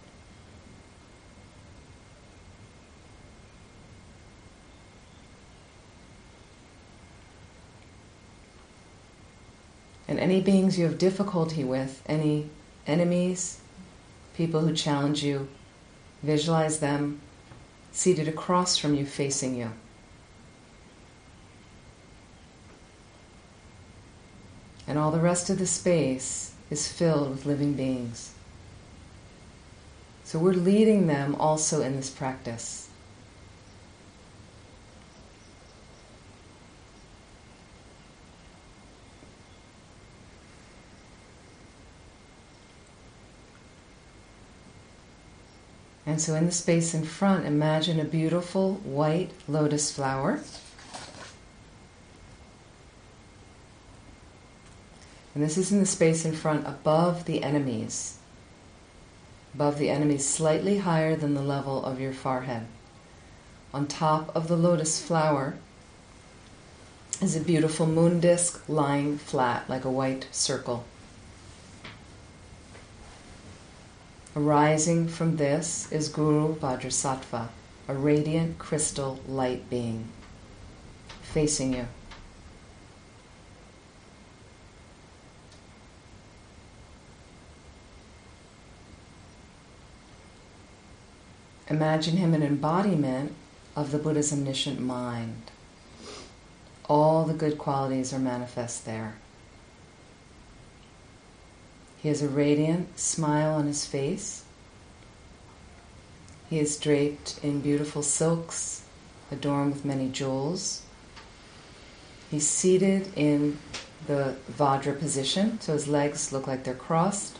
And any beings you have difficulty with, any enemies, people who challenge you, visualize them seated across from you, facing you. And all the rest of the space is filled with living beings. So we're leading them also in this practice. And so in the space in front, imagine a beautiful white lotus flower. And this is in the space in front above the enemies. Above the enemies, slightly higher than the level of your forehead. On top of the lotus flower is a beautiful moon disk lying flat like a white circle. Arising from this is Guru Vajrasattva, a radiant crystal light being, facing you. Imagine him an embodiment of the Buddha's omniscient mind. All the good qualities are manifest there. He has a radiant smile on his face. He is draped in beautiful silks, adorned with many jewels. He's seated in the Vajra position, so his legs look like they're crossed.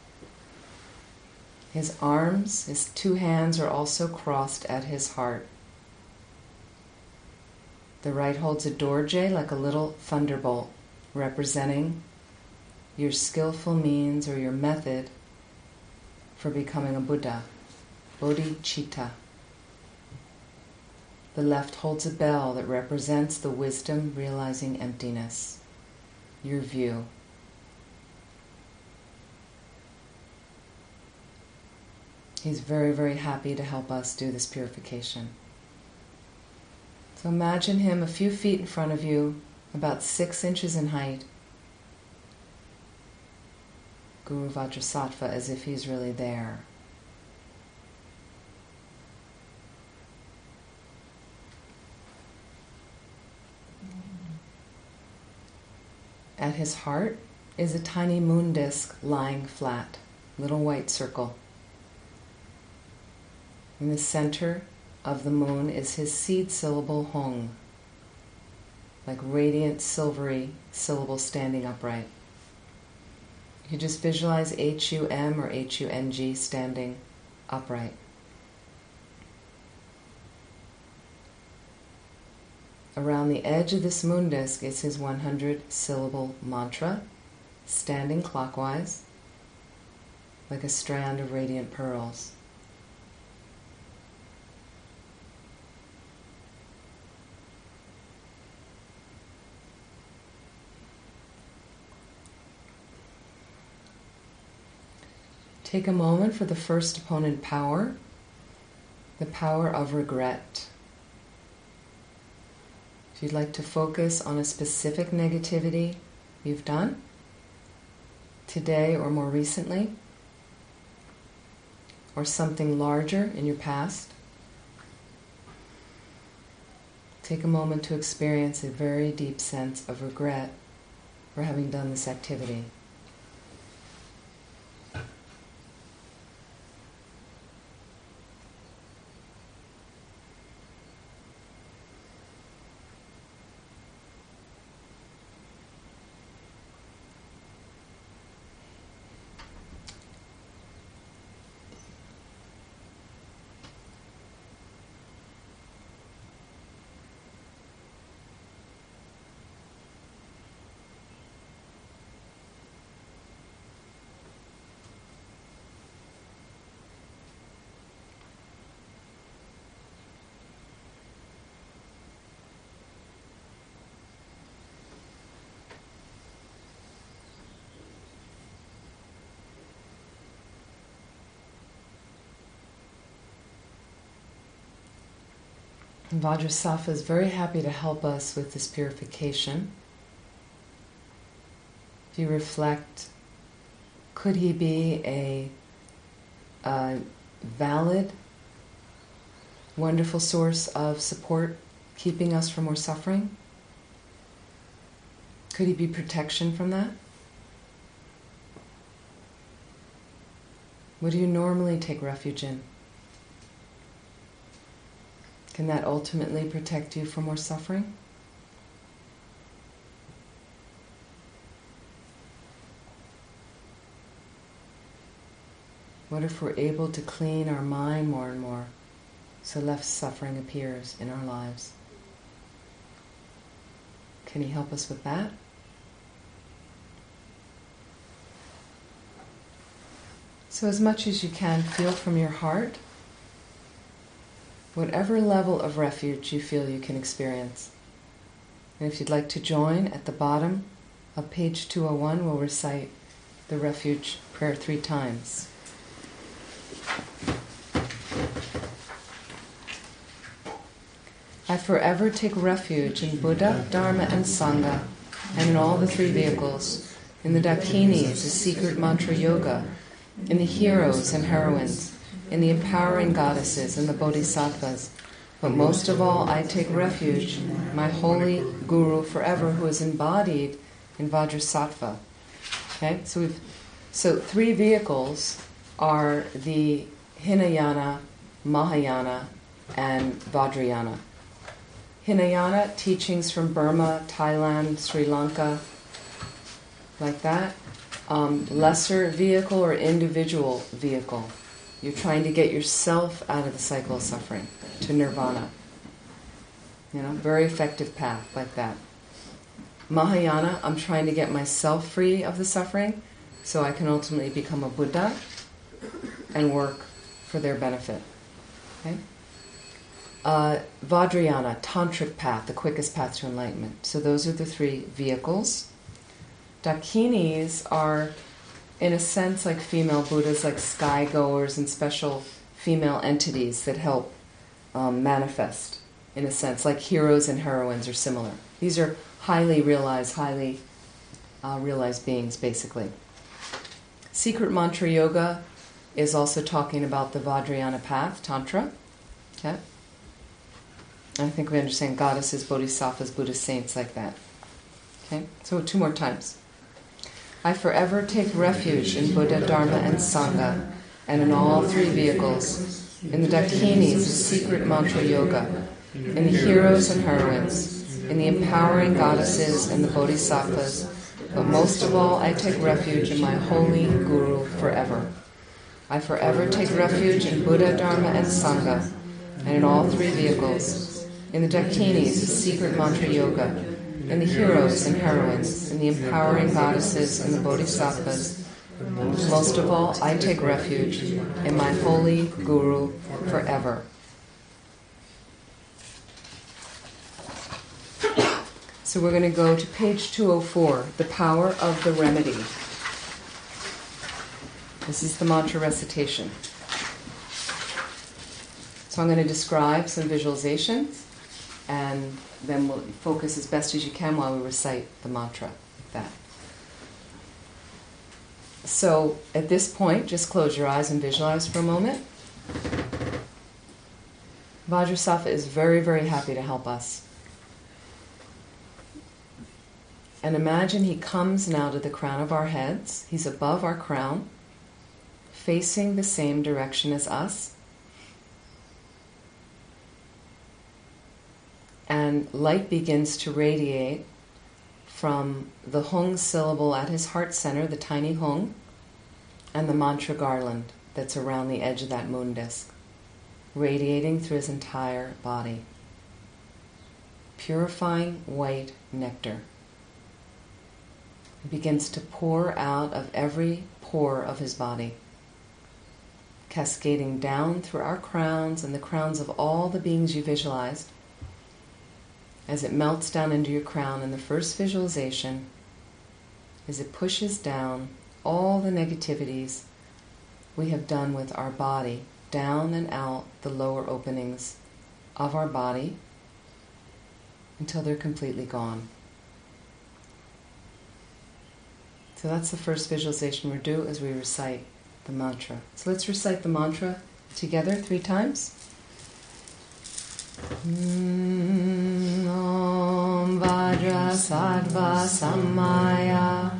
His arms, his two hands are also crossed at his heart. The right holds a dorje like a little thunderbolt, representing your skillful means or your method for becoming a Buddha, bodhicitta. The left holds a bell that represents the wisdom realizing emptiness, your view. He's very, very happy to help us do this purification. So imagine him a few feet in front of you, about six inches in height. Guru Vajrasattva, as if he's really there. At his heart is a tiny moon disk lying flat, little white circle. In the center of the moon is his seed syllable Hong, like radiant silvery syllable standing upright. You just visualize H U M or H U N G standing upright. Around the edge of this moon disk is his one hundred syllable mantra, standing clockwise, like a strand of radiant pearls. Take a moment for the first opponent power, the power of regret. If you'd like to focus on a specific negativity you've done, today or more recently, or something larger in your past, take a moment to experience a very deep sense of regret for having done this activity. Vajrasattva is very happy to help us with this purification. If you reflect, could he be a, a valid, wonderful source of support, keeping us from more suffering? Could he be protection from that? What do you normally take refuge in? Can that ultimately protect you from more suffering? What if we're able to clean our mind more and more so less suffering appears in our lives? Can he help us with that? So as much as you can, feel from your heart whatever level of refuge you feel you can experience. And if you'd like to join, at the bottom of page two oh one, we'll recite the refuge prayer three times. I forever take refuge in Buddha, Dharma, and Sangha, and in all the three vehicles, in the Dakinis, the secret mantra yoga, in the heroes and heroines, in the empowering goddesses and the bodhisattvas. But most of all, I take refuge in my holy Guru forever, who is embodied in Vajrasattva. Okay, so we've so three vehicles are the Hinayana Mahayana, and Vajrayana. Hinayana, teachings from Burma, Thailand, Sri Lanka, like that. Um, lesser vehicle or individual vehicle. You're trying to get yourself out of the cycle of suffering to nirvana. You know, very effective path like that. Mahayana, I'm trying to get myself free of the suffering so I can ultimately become a Buddha and work for their benefit. Okay? Uh, Vajrayana, tantric path, the quickest path to enlightenment. So those are the three vehicles. Dakinis are, in a sense, like female Buddhas, like sky goers and special female entities that help um, manifest, in a sense, like heroes and heroines are similar. These are highly realized, highly uh, realized beings, basically. Secret Mantra Yoga is also talking about the Vajrayana path, Tantra. Okay? I think we understand goddesses, bodhisattvas, Buddhist saints, like that. Okay? So two more times. I forever take refuge in Buddha, Dharma, and Sangha, and in all three vehicles, in the Dakinis, the secret mantra yoga, in the heroes and heroines, in the empowering goddesses and the bodhisattvas, but most of all, I take refuge in my holy Guru forever. I forever take refuge in Buddha, Dharma, and Sangha, and in all three vehicles, in the Dakinis, the secret mantra yoga, in the heroes and heroines, in the empowering goddesses and the bodhisattvas. Most of all, I take refuge in my holy Guru forever. So we're going to go to page two oh four, the power of the remedy. This is the mantra recitation. So I'm going to describe some visualizations, and then we'll focus as best as you can while we recite the mantra, like that. So at this point, just close your eyes and visualize for a moment. Vajrasattva is very, very happy to help us. And imagine he comes now to the crown of our heads. He's above our crown, facing the same direction as us. And light begins to radiate from the Hung syllable at his heart center, the tiny Hung, and the mantra garland that's around the edge of that moon disk, radiating through his entire body. Purifying white nectar. It begins to pour out of every pore of his body, cascading down through our crowns and the crowns of all the beings you visualized. As it melts down into your crown in the first visualization, as it pushes down all the negativities we have done with our body, down and out the lower openings of our body until they're completely gone. So that's the first visualization we'll do as we recite the mantra. So let's recite the mantra together three times. Om Vajrasattva Sammaya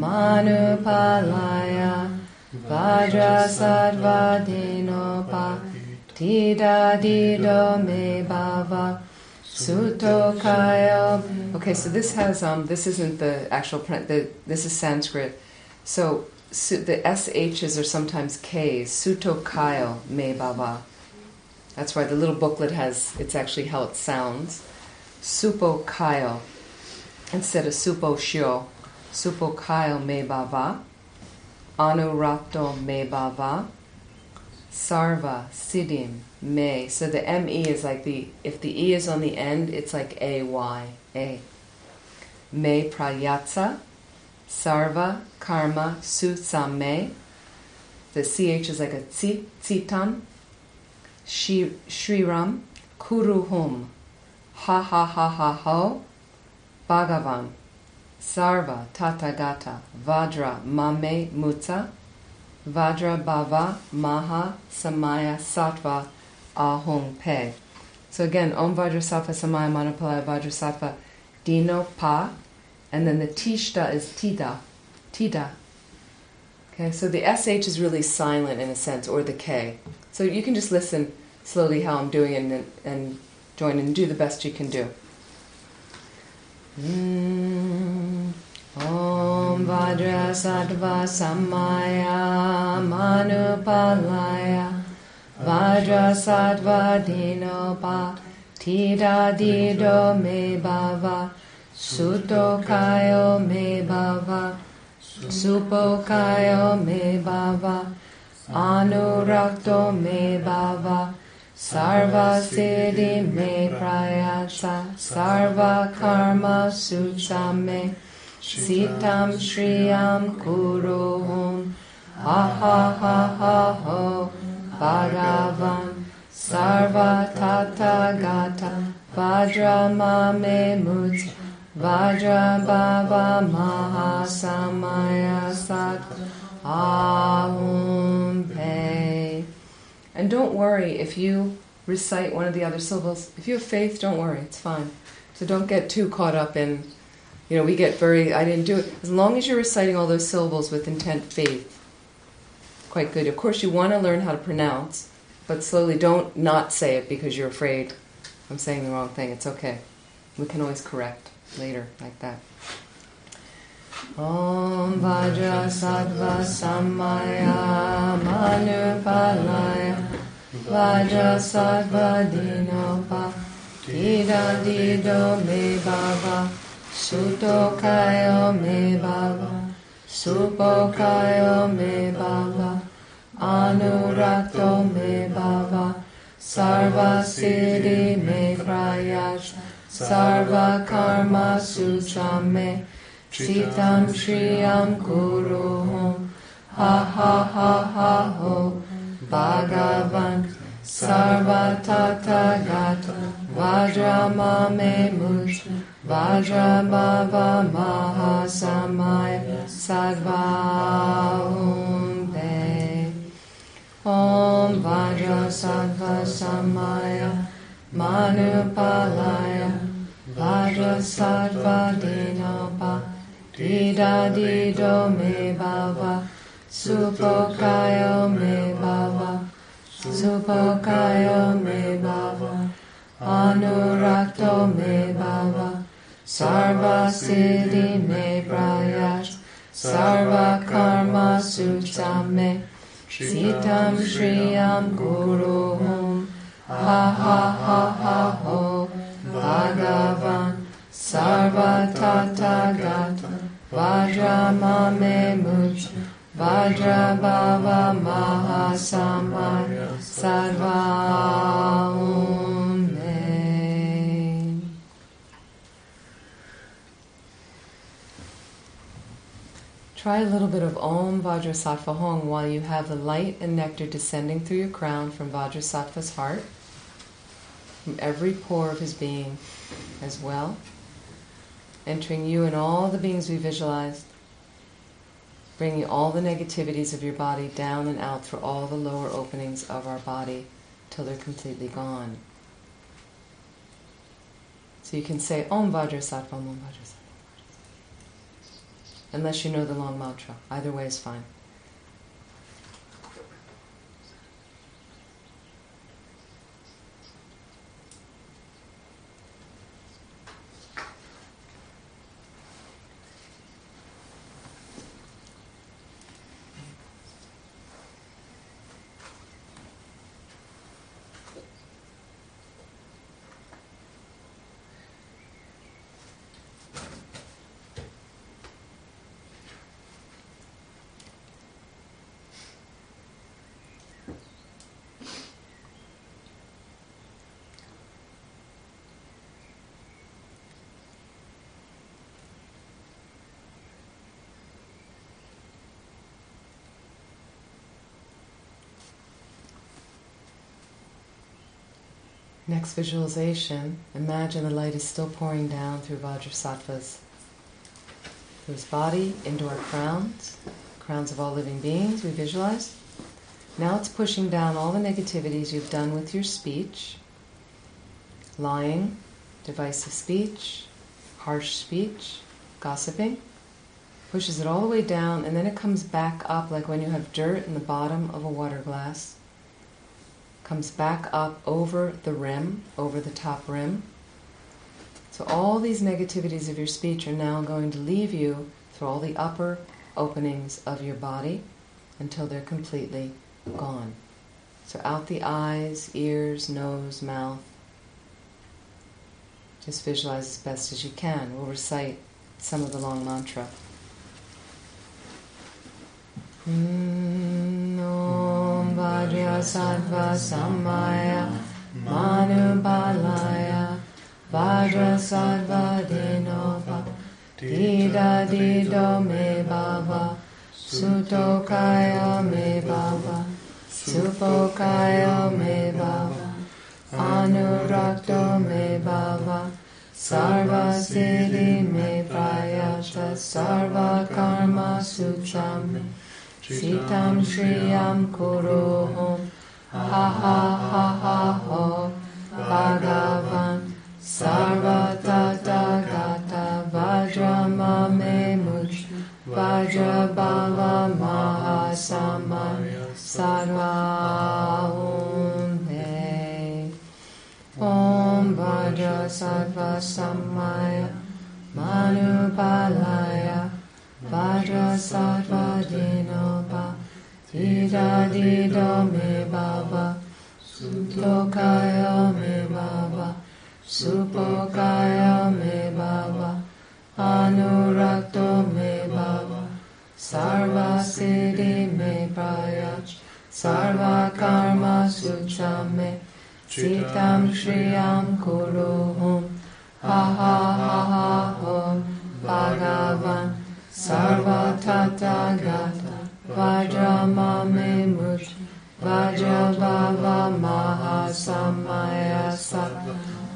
Manupalaya Vajrasattva Dinopa Tida Dido Me Bhava Sutokaya. Okay, so this has um. This isn't the actual print. The, this is Sanskrit. So su, the S H's are sometimes K's. Sutokayo Me Bhava. That's why the little booklet has, it's actually how it sounds. Supo kayo, instead of supo shio. Supo kayo me bhava. Anurakto me bhava. Sarva siddhim me. So the M E is like the, if the E is on the end, it's like A Y, A. Me prayatsa. Sarva karma sutsame. The C H is like a tsi, tsitam. Shri, Shriram, Kuruhum, Ha Ha Ha Ha Ho, Bhagavan, Sarva Tathagata, Vajra Mame Mutsa, Vajra Bhava Maha Samaya Sattva Ahung Pe. So again, Om Vajrasattva Samaya Manupalaya Vajrasattva Dino Pa, and then the Tishta is Tida, Tida. Okay, so the S H is really silent in a sense, or the K. So you can just listen slowly how I'm doing it and, and join and do the best you can do. Mm. Om Vajra Sattva Sammaya Manupalaya Vajra Sattva Dinopa Tida Dido Me Bhava Sutto Kayo Me Bhava Supo Kayo Me Bhava Anurakto Me Bhava Sarva Siddhi Me Prayasa Sarva Karma Suchame Sitam Shriyam Kuruhum Ha ha ha ha ho Bhagavan Sarva Tathagata Vajra Mame Mut Vajra Bhava Mahasamaya Sat Ahum Pe. And don't worry if you recite one of the other syllables. If you have faith, don't worry, it's fine. So don't get too caught up in, you know, we get very, I didn't do it. As long as you're reciting all those syllables with intent, faith, quite good. Of course, you want to learn how to pronounce, but slowly don't not say it because you're afraid I'm saying the wrong thing. It's okay. We can always correct later, like that. Om Vajra Sattva Sammaya Manupalaya Vajra Sattva Dinopa Tida Dido Me Bhava Sutto Kayo Me Bhava Supo Kayo Me Bhava Anurakto Me Bhava Sarva Siddhi Me Prayas Sarva Karma Suchame Sitam Shriyam Kuruhum Ha ha ha ha ho Bhagavan Sarva Tathagata Vajra Mame Mut Vajra Bhava Mahasamaya Sattva Pe. Om Vajra Sattva Sammaya Manupalaya Vajra Sattva Dinopa Dida Dido Me Bhava Supokayo Me Bhava Supokayo Me Bhava Anurakto Me Bhava Sarva Siddhi Me Prayas Sarva Karma Suchame Sitam Shriyam Kuruhum Ha ha ha ha ho Bhagavan Sarva Tathagata Vajra Mame Mut Vajra Bhava Mahasamaya Sattva Me. Try a little bit of Om Vajrasattva Hong while you have the light and nectar descending through your crown from Vajrasattva's heart, from every pore of his being as well, entering you and all the beings we visualized, bringing all the negativities of your body down and out through all the lower openings of our body till they're completely gone. So you can say Om Vajrasattva, Om Vajrasattva, unless you know the long mantra. Either way is fine. Next visualization, imagine the light is still pouring down through Vajrasattva's, through his body, into our crowns, crowns of all living beings we visualize. Now it's pushing down all the negativities you've done with your speech, lying, divisive speech, harsh speech, gossiping. Pushes it all the way down, and then it comes back up like when you have dirt in the bottom of a water glass. comes back up over the rim, over the top rim. So all these negativities of your speech are now going to leave you through all the upper openings of your body until they're completely gone. So out the eyes, ears, nose, mouth. Just visualize as best as you can. We'll recite some of the long mantra. Om Vajra Sattva Sammaya Manubalaya Vajra Sattva Dinova Dida Dido Me Bhava Sutokaya Me Bhava Supokaya Me Bhava Anurakto Me Bhava Sarva Siddhi Me Prayata Sarva Karma Suchame Sitam Shriyam Kuruhum Ha Ha Ha Ha Ho Bhagavan Sarva Tathagata Vajramame Much Vajra Bhava Mahasamaya Sarva Om He Om Vajra Sattva Sammaya Manubalaya Vajra Sattva Dinova Dida Dido Me Bhava Sutokaya Me Bhava Supokaya Me Bhava Anurakto Me Bhava Sarva Siddhi Me Prayach Sarva Karma Suchame Sitam Shriyam Kuruhum Ha Ha Ha Ha Ho Bhagavan Sarva Tathagata Vajramame Much Vajra Bhava Mahasamaya Sattva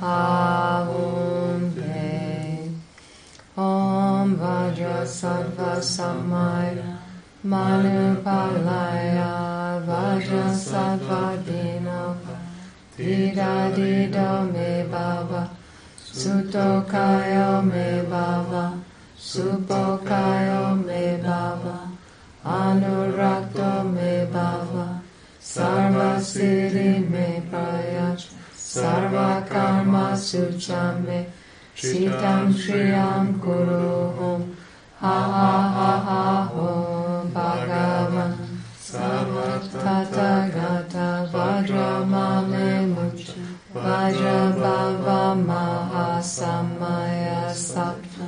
Om He Om Vajra Sattva Sammaya Manupalaya Vajra Sattva Dinova Dida Dido Me Bhava Sutokaya Me Bhava Supokaya Me Bhava Anurakto Me Bhava Sarva Siddhi Me Prayach Sarva Karma Suchame Sitam Shriyam Kuruhum Ha Ha Ha Ha Ho Bhagavan Sarva Tathagata Vajramame Much Vajra Bhava Mahasamaya Sattva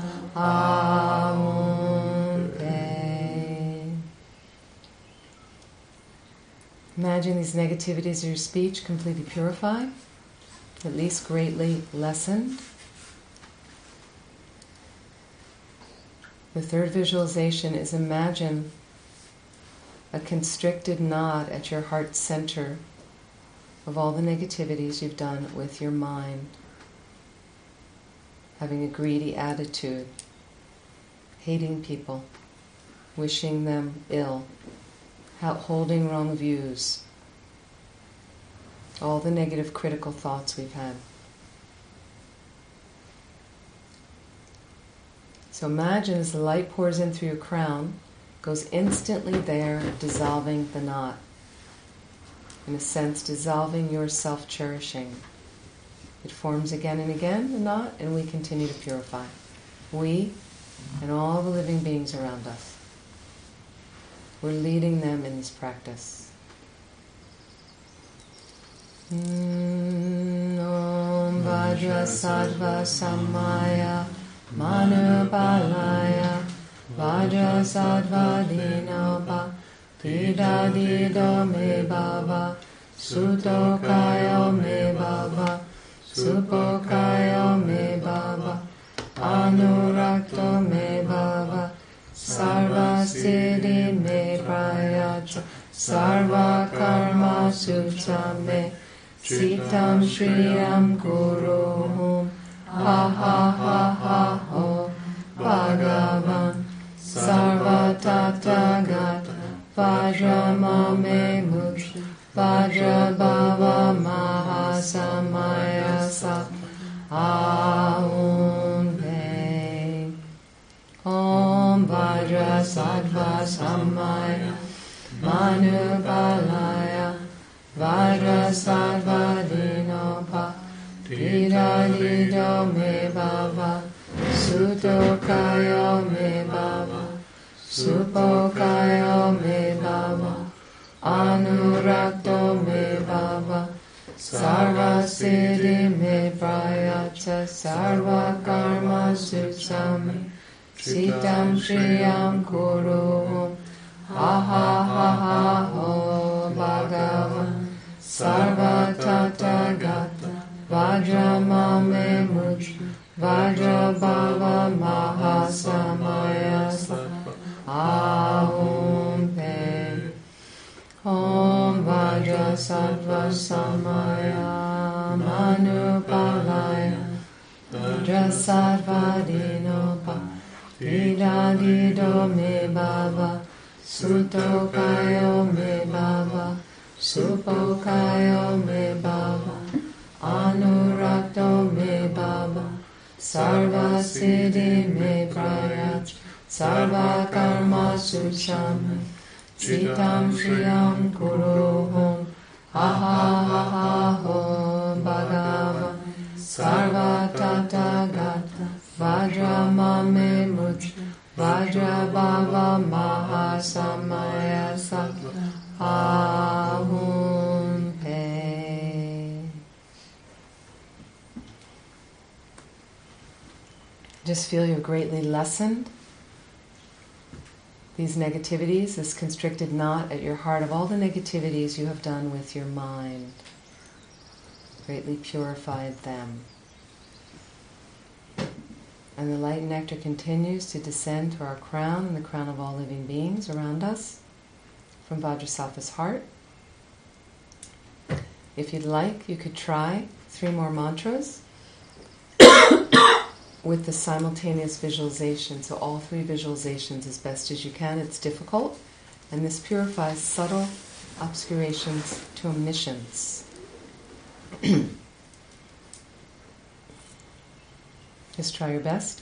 Om He. Imagine these negativities of your speech completely purified, at least greatly lessened. The third visualization is imagine a constricted knot at your heart center of all the negativities you've done with your mind. Having a greedy attitude, hating people, wishing them ill, holding wrong views, all the negative critical thoughts we've had. So imagine as the light pours in through your crown, goes instantly there, dissolving the knot. In a sense, dissolving your self-cherishing. It forms again and again, the knot, and we continue to purify. We and all the living beings around us. We're leading them in this practice. Om Vajra Sattva Sammaya Manubalaya Vajra Sattva Dinova Dida Dido Me Bhava Sutokaya Me Bhava Supokaya Me Bhava Anurakto Me Bhava Sarva Siddhi Me Prayacha Sarva Karma Suchame Sitam Shriyam Kuruhum Ha Ha Ha Ha Ho Bhagavan Sarva Tathagata Vajramame Much Vajra Bhava Mahasamaya Sattva Om He Om Vajra Sattva Sammaya Manubalaya Vajrasattva-dinopa, Dida-dido me bhava, Sutokayo me bhava, Supokayo me bhava, Anurakto me bhava, Sarva-siddhi me prayata, Sarva-karma sutsami, Sitam shriyam kuruhum, ha ha ha ha ho bhagavan, Sarva tathagata, Vajramame much, Vajrabhava mahasamaya sattva, ahum pe. Om Vajrasattva samaya manupalaya, Vajrasattva dinopa, Dida-dido me bhava, Sutokayo me bhava, Supokayo me bhava, Anurakto me bhava, Sarva-siddhi me prayat, Sarva-karma suchami, Citam shriyam kuruhum, ha ha ha ha ho bhagavan, Sarva tathagata, Vajramame much, Vajrabhava mahasamaya sattva, ahum pe. Just feel you're greatly lessened. These negativities, this constricted knot at your heart of all the negativities you have done with your mind. Greatly purified them. And the light and nectar continues to descend to our crown and the crown of all living beings around us from Vajrasattva's heart. If you'd like, you could try three more mantras with the simultaneous visualization. So all three visualizations as best as you can. It's difficult, and this purifies subtle obscurations to omissions. Just try your best.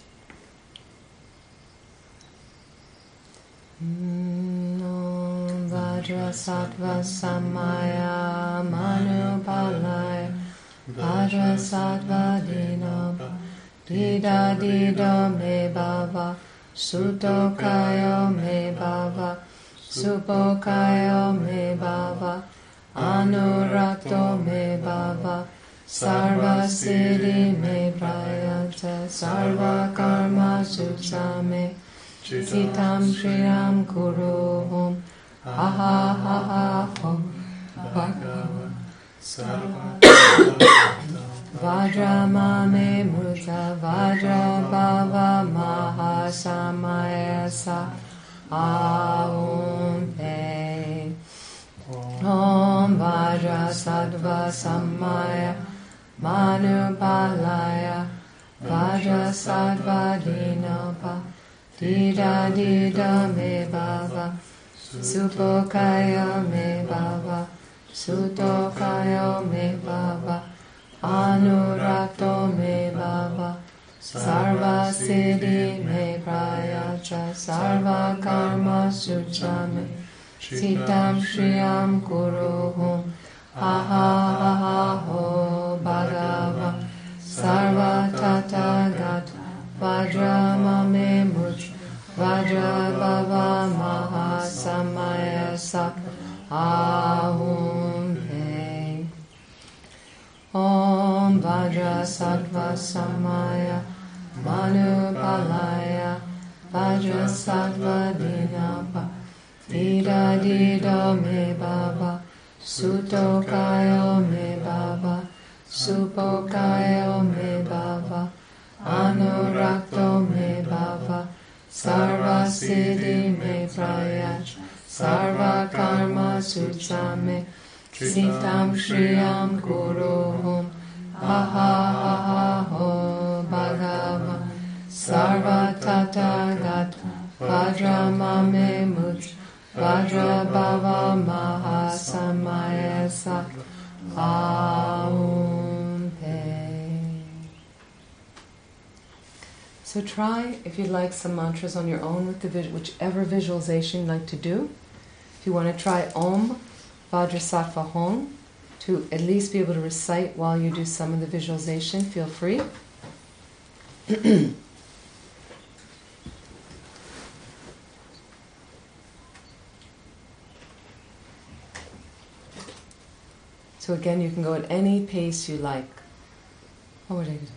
Om Vajrasattva samaya manupalaya, Vajrasattva dinopa, Dida-dido me bhava, Sutokayo me bhava, Supokayo me bhava, Anurakto me bhava, Sarva-siddhi me prayata, Sarva-karma sutsame, Citam shriyam kuruhum, ha ha ha ha ho bhagavan, Sarva Vajramame mruta, Vajrabhava mahasamaya sattva, ahum pe. Om Vajrasattva samaya manupalaya, Vajrasattva dinopa, Dida-dido me bhava, Supokayo me bhava, Sutokayo me bhava, Anurakto me bhava, Sarva-siddhi me prayata, Sarva-karma suchame, Citam shriyam kuruhum, ha ha ha ha ho bhagavan, Sarva tathagata, Vajramame much, Vajrabhava mahasamaya sattva, ahum pe. Om Vajrasattva samaya manupalaya, Vajrasattva dinapa, Dida-dido me bhava, Sutokayo me bhava, Supokayo me bhava, Anurakto me bhava, Sarva-siddhi me prayat, Sarva-karma sutsame, Citam shriyam kuruhum, ha ha ha ha ho bhagavan, Sarva tathagata, Vajramame much, Vajrabhava mahasamaya sattva, ahum pe. So try, if you'd like, some mantras on your own with the vis- whichever visualization you'd like to do. If you want to try Om Vajrasattva Hom, to at least be able to recite while you do some of the visualization, feel free. So again, you can go at any pace you like. What would I do?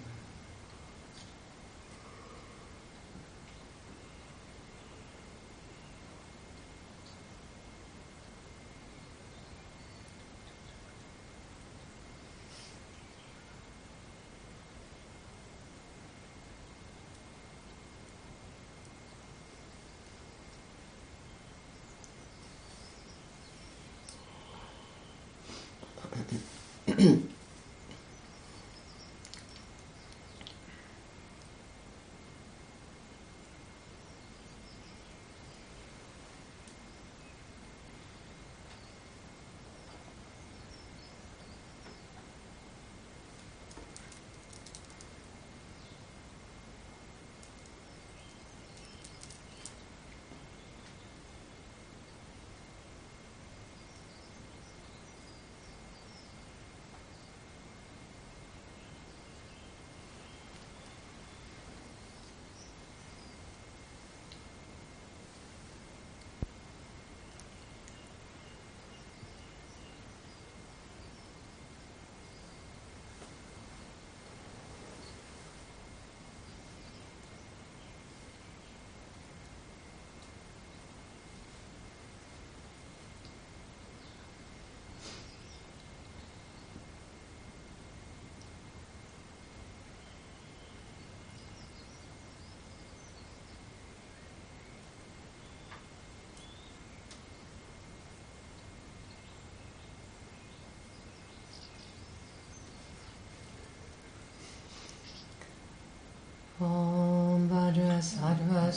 Om Vajra Sattva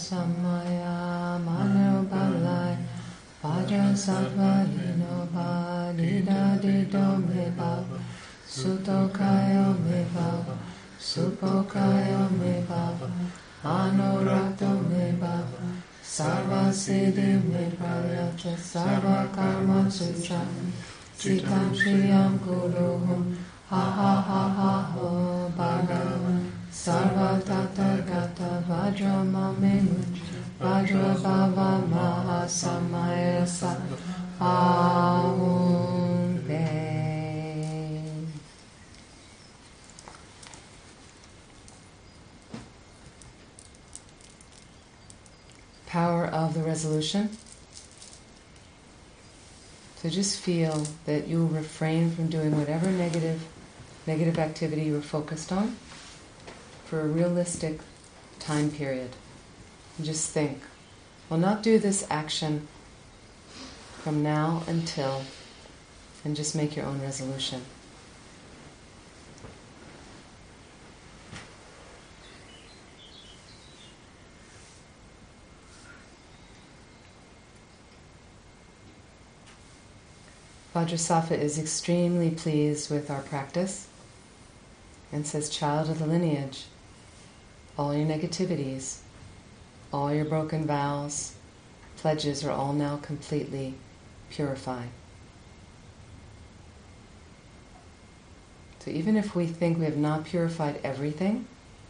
Samaya Mano Balai Vajra Sattva Lino Badida Dido Me Baba Sutokayo Me Baba Supokayo Me Baba Anorakto Me Baba Sarva Siddhi Me Prayata Sarva Karma Sucham Sitam Shriyam Kuruhum Ha ha ha ha ho Bhagavan Sarva Tata Gata Vajra Mame Mujra Vajra Bhava Maha Samaya Sa Aum Be. Power of the resolution. So just feel that you'll refrain from doing whatever negative negative activity you were focused on for a realistic time period. And just think, well, not do this action from now until, and just make your own resolution. Vajrasattva is extremely pleased with our practice and says, child of the lineage, all your negativities, all your broken vows, pledges are all now completely purified. So even if we think we have not purified everything,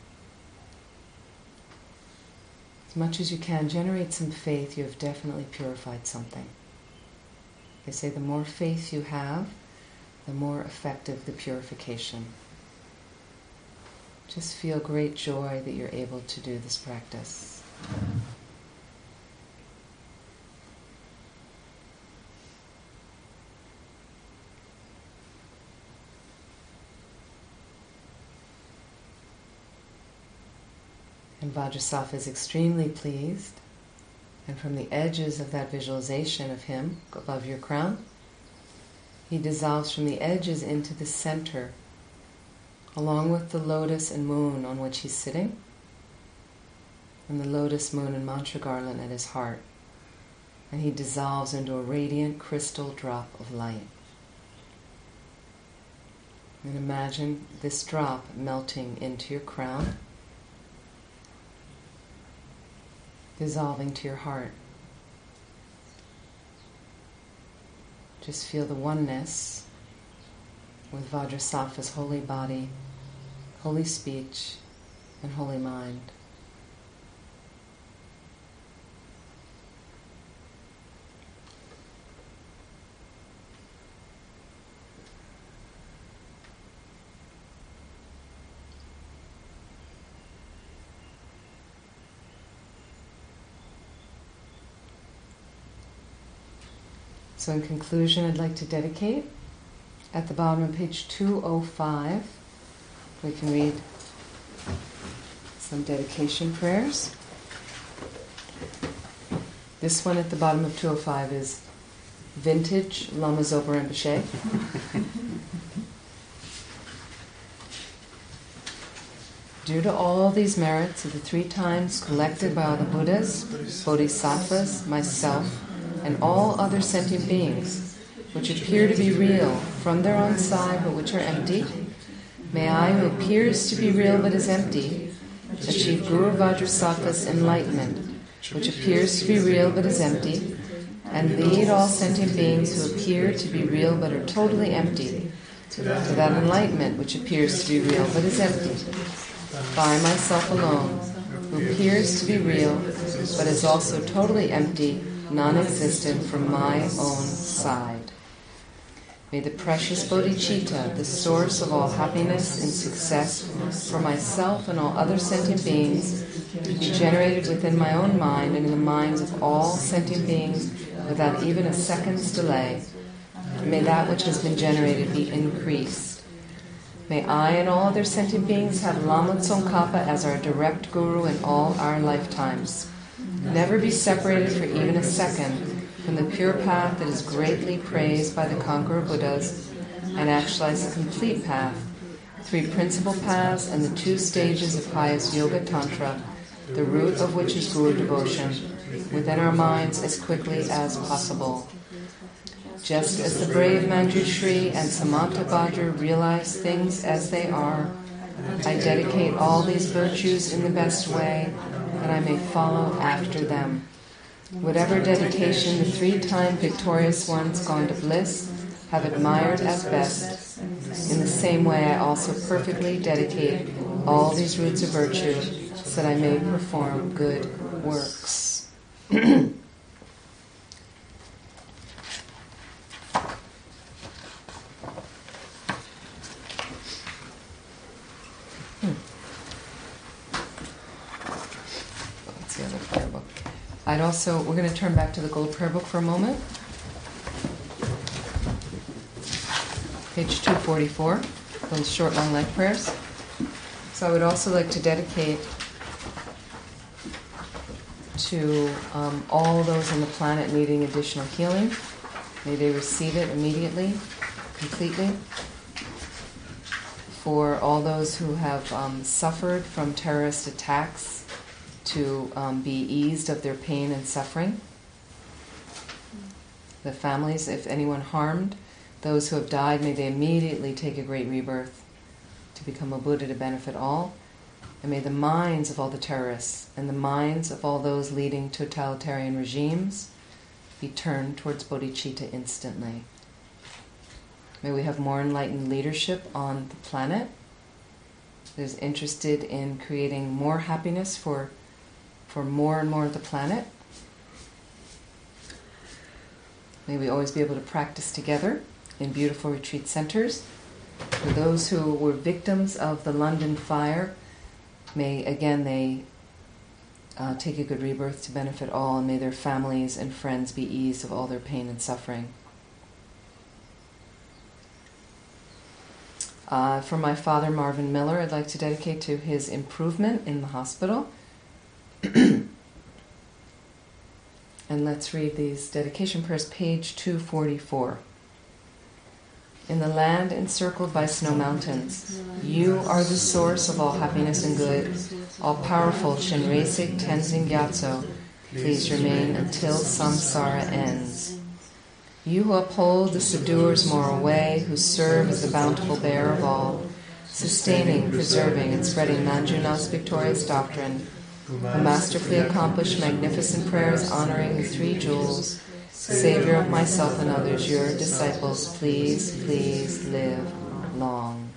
as much as you can, generate some faith, you have definitely purified something. They say the more faith you have, the more effective the purification. Just feel great joy that you're able to do this practice. And Vajrasattva is extremely pleased, and from the edges of that visualization of him above your crown, he dissolves from the edges into the center, along with the lotus and moon on which he's sitting, and the lotus, moon, and mantra garland at his heart. And he dissolves into a radiant crystal drop of light. And imagine this drop melting into your crown, dissolving to your heart. Just feel the oneness with Vajrasattva's holy body, holy speech, and holy mind. So in conclusion, I'd like to dedicate, at the bottom of page two oh five, we can read some dedication prayers. This one at the bottom of two oh five is vintage Lama Zopa Rinpoche. Due to all these merits of the three times collected by all the Buddhas, Bodhisattvas, myself, and all other sentient beings, which appear to be real from their own side but which are empty, may I, who appears to be real but is empty, achieve Guru Vajrasattva's enlightenment, which appears to be real but is empty, and lead all sentient beings who appear to be real but are totally empty to that enlightenment which appears to be real but is empty. By myself alone, who appears to be real but is also totally empty, non-existent from my own side. May the precious bodhicitta, the source of all happiness and success for myself and all other sentient beings, be generated within my own mind and in the minds of all sentient beings without even a second's delay. May that which has been generated be increased. May I and all other sentient beings have Lama Tsongkhapa as our direct guru in all our lifetimes. Never be separated for even a second from the pure path that is greatly praised by the conqueror Buddhas, and actualize the complete path, three principal paths and the two stages of highest Yoga Tantra, the root of which is Guru devotion, within our minds as quickly as possible. Just as the brave Manjushri and Samantabhadra realize things as they are, I dedicate all these virtues in the best way, that I may follow after them. Whatever dedication the three-time victorious ones gone to bliss have admired as best, in the same way I also perfectly dedicate all these roots of virtue so that I may perform good works. I'd also, we're going to turn back to the Gold Prayer Book for a moment. Page two forty-four, those short, long leg prayers. So I would also like to dedicate to um, all those on the planet needing additional healing. May they receive it immediately, completely. For all those who have um, suffered from terrorist attacks, to um, be eased of their pain and suffering. The families, if anyone harmed, those who have died, may they immediately take a great rebirth to become a Buddha to benefit all. And may the minds of all the terrorists and the minds of all those leading totalitarian regimes be turned towards bodhicitta instantly. May we have more enlightened leadership on the planet that is interested in creating more happiness for for more and more of the planet. May we always be able to practice together in beautiful retreat centers. For those who were victims of the London fire, may again they uh, take a good rebirth to benefit all, and may their families and friends be eased of all their pain and suffering. Uh, for my father, Marvin Miller, I'd like to dedicate to his improvement in the hospital. And let's read these dedication prayers, page two forty-four. In the land encircled by snow mountains, you are the source of all happiness and good. All-powerful Shinresik Tenzin Gyatso, please remain until samsara ends. You who uphold the subduer's moral way, who serve as the bountiful bearer of all, sustaining, preserving, and spreading Manjunath's victorious doctrine, who masterfully accomplished magnificent prayers honoring the three jewels, Savior of myself and others, your disciples, please, please live. long.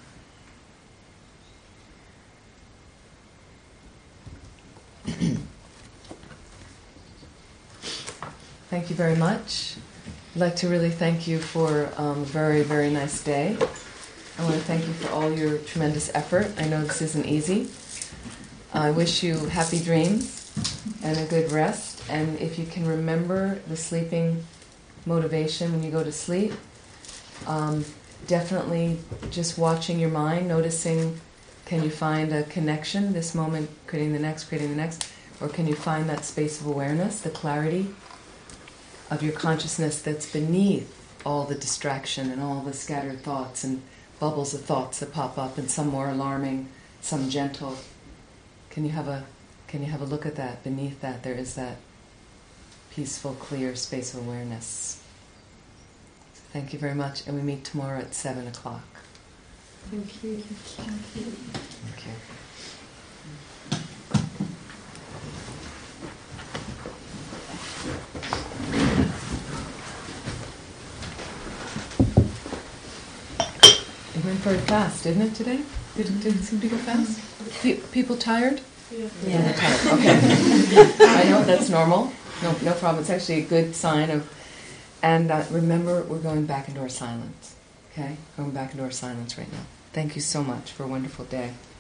Thank you very much. I'd like to really thank you for um, a very, very nice day. I want to thank you for all your tremendous effort. I know this isn't easy. I wish you happy dreams and a good rest. And if you can remember the sleeping motivation when you go to sleep, um, definitely just watching your mind, noticing, can you find a connection, this moment creating the next, creating the next, or can you find that space of awareness, the clarity of your consciousness that's beneath all the distraction and all the scattered thoughts and bubbles of thoughts that pop up, and some more alarming, some gentle. Can you have a can you have a look at that? Beneath that there is that peaceful, clear space of awareness. Thank you very much, and we meet tomorrow at seven o'clock. Thank you. Thank you. Thank you. It went very fast, didn't it, today? Did it, did it seem to go fast? Pe- people tired? Yeah. Yeah, they're tired. Okay. I know, that's normal. No, no problem. It's actually a good sign of... And uh, remember, we're going back into our silence. Okay? Going back into our silence right now. Thank you so much for a wonderful day.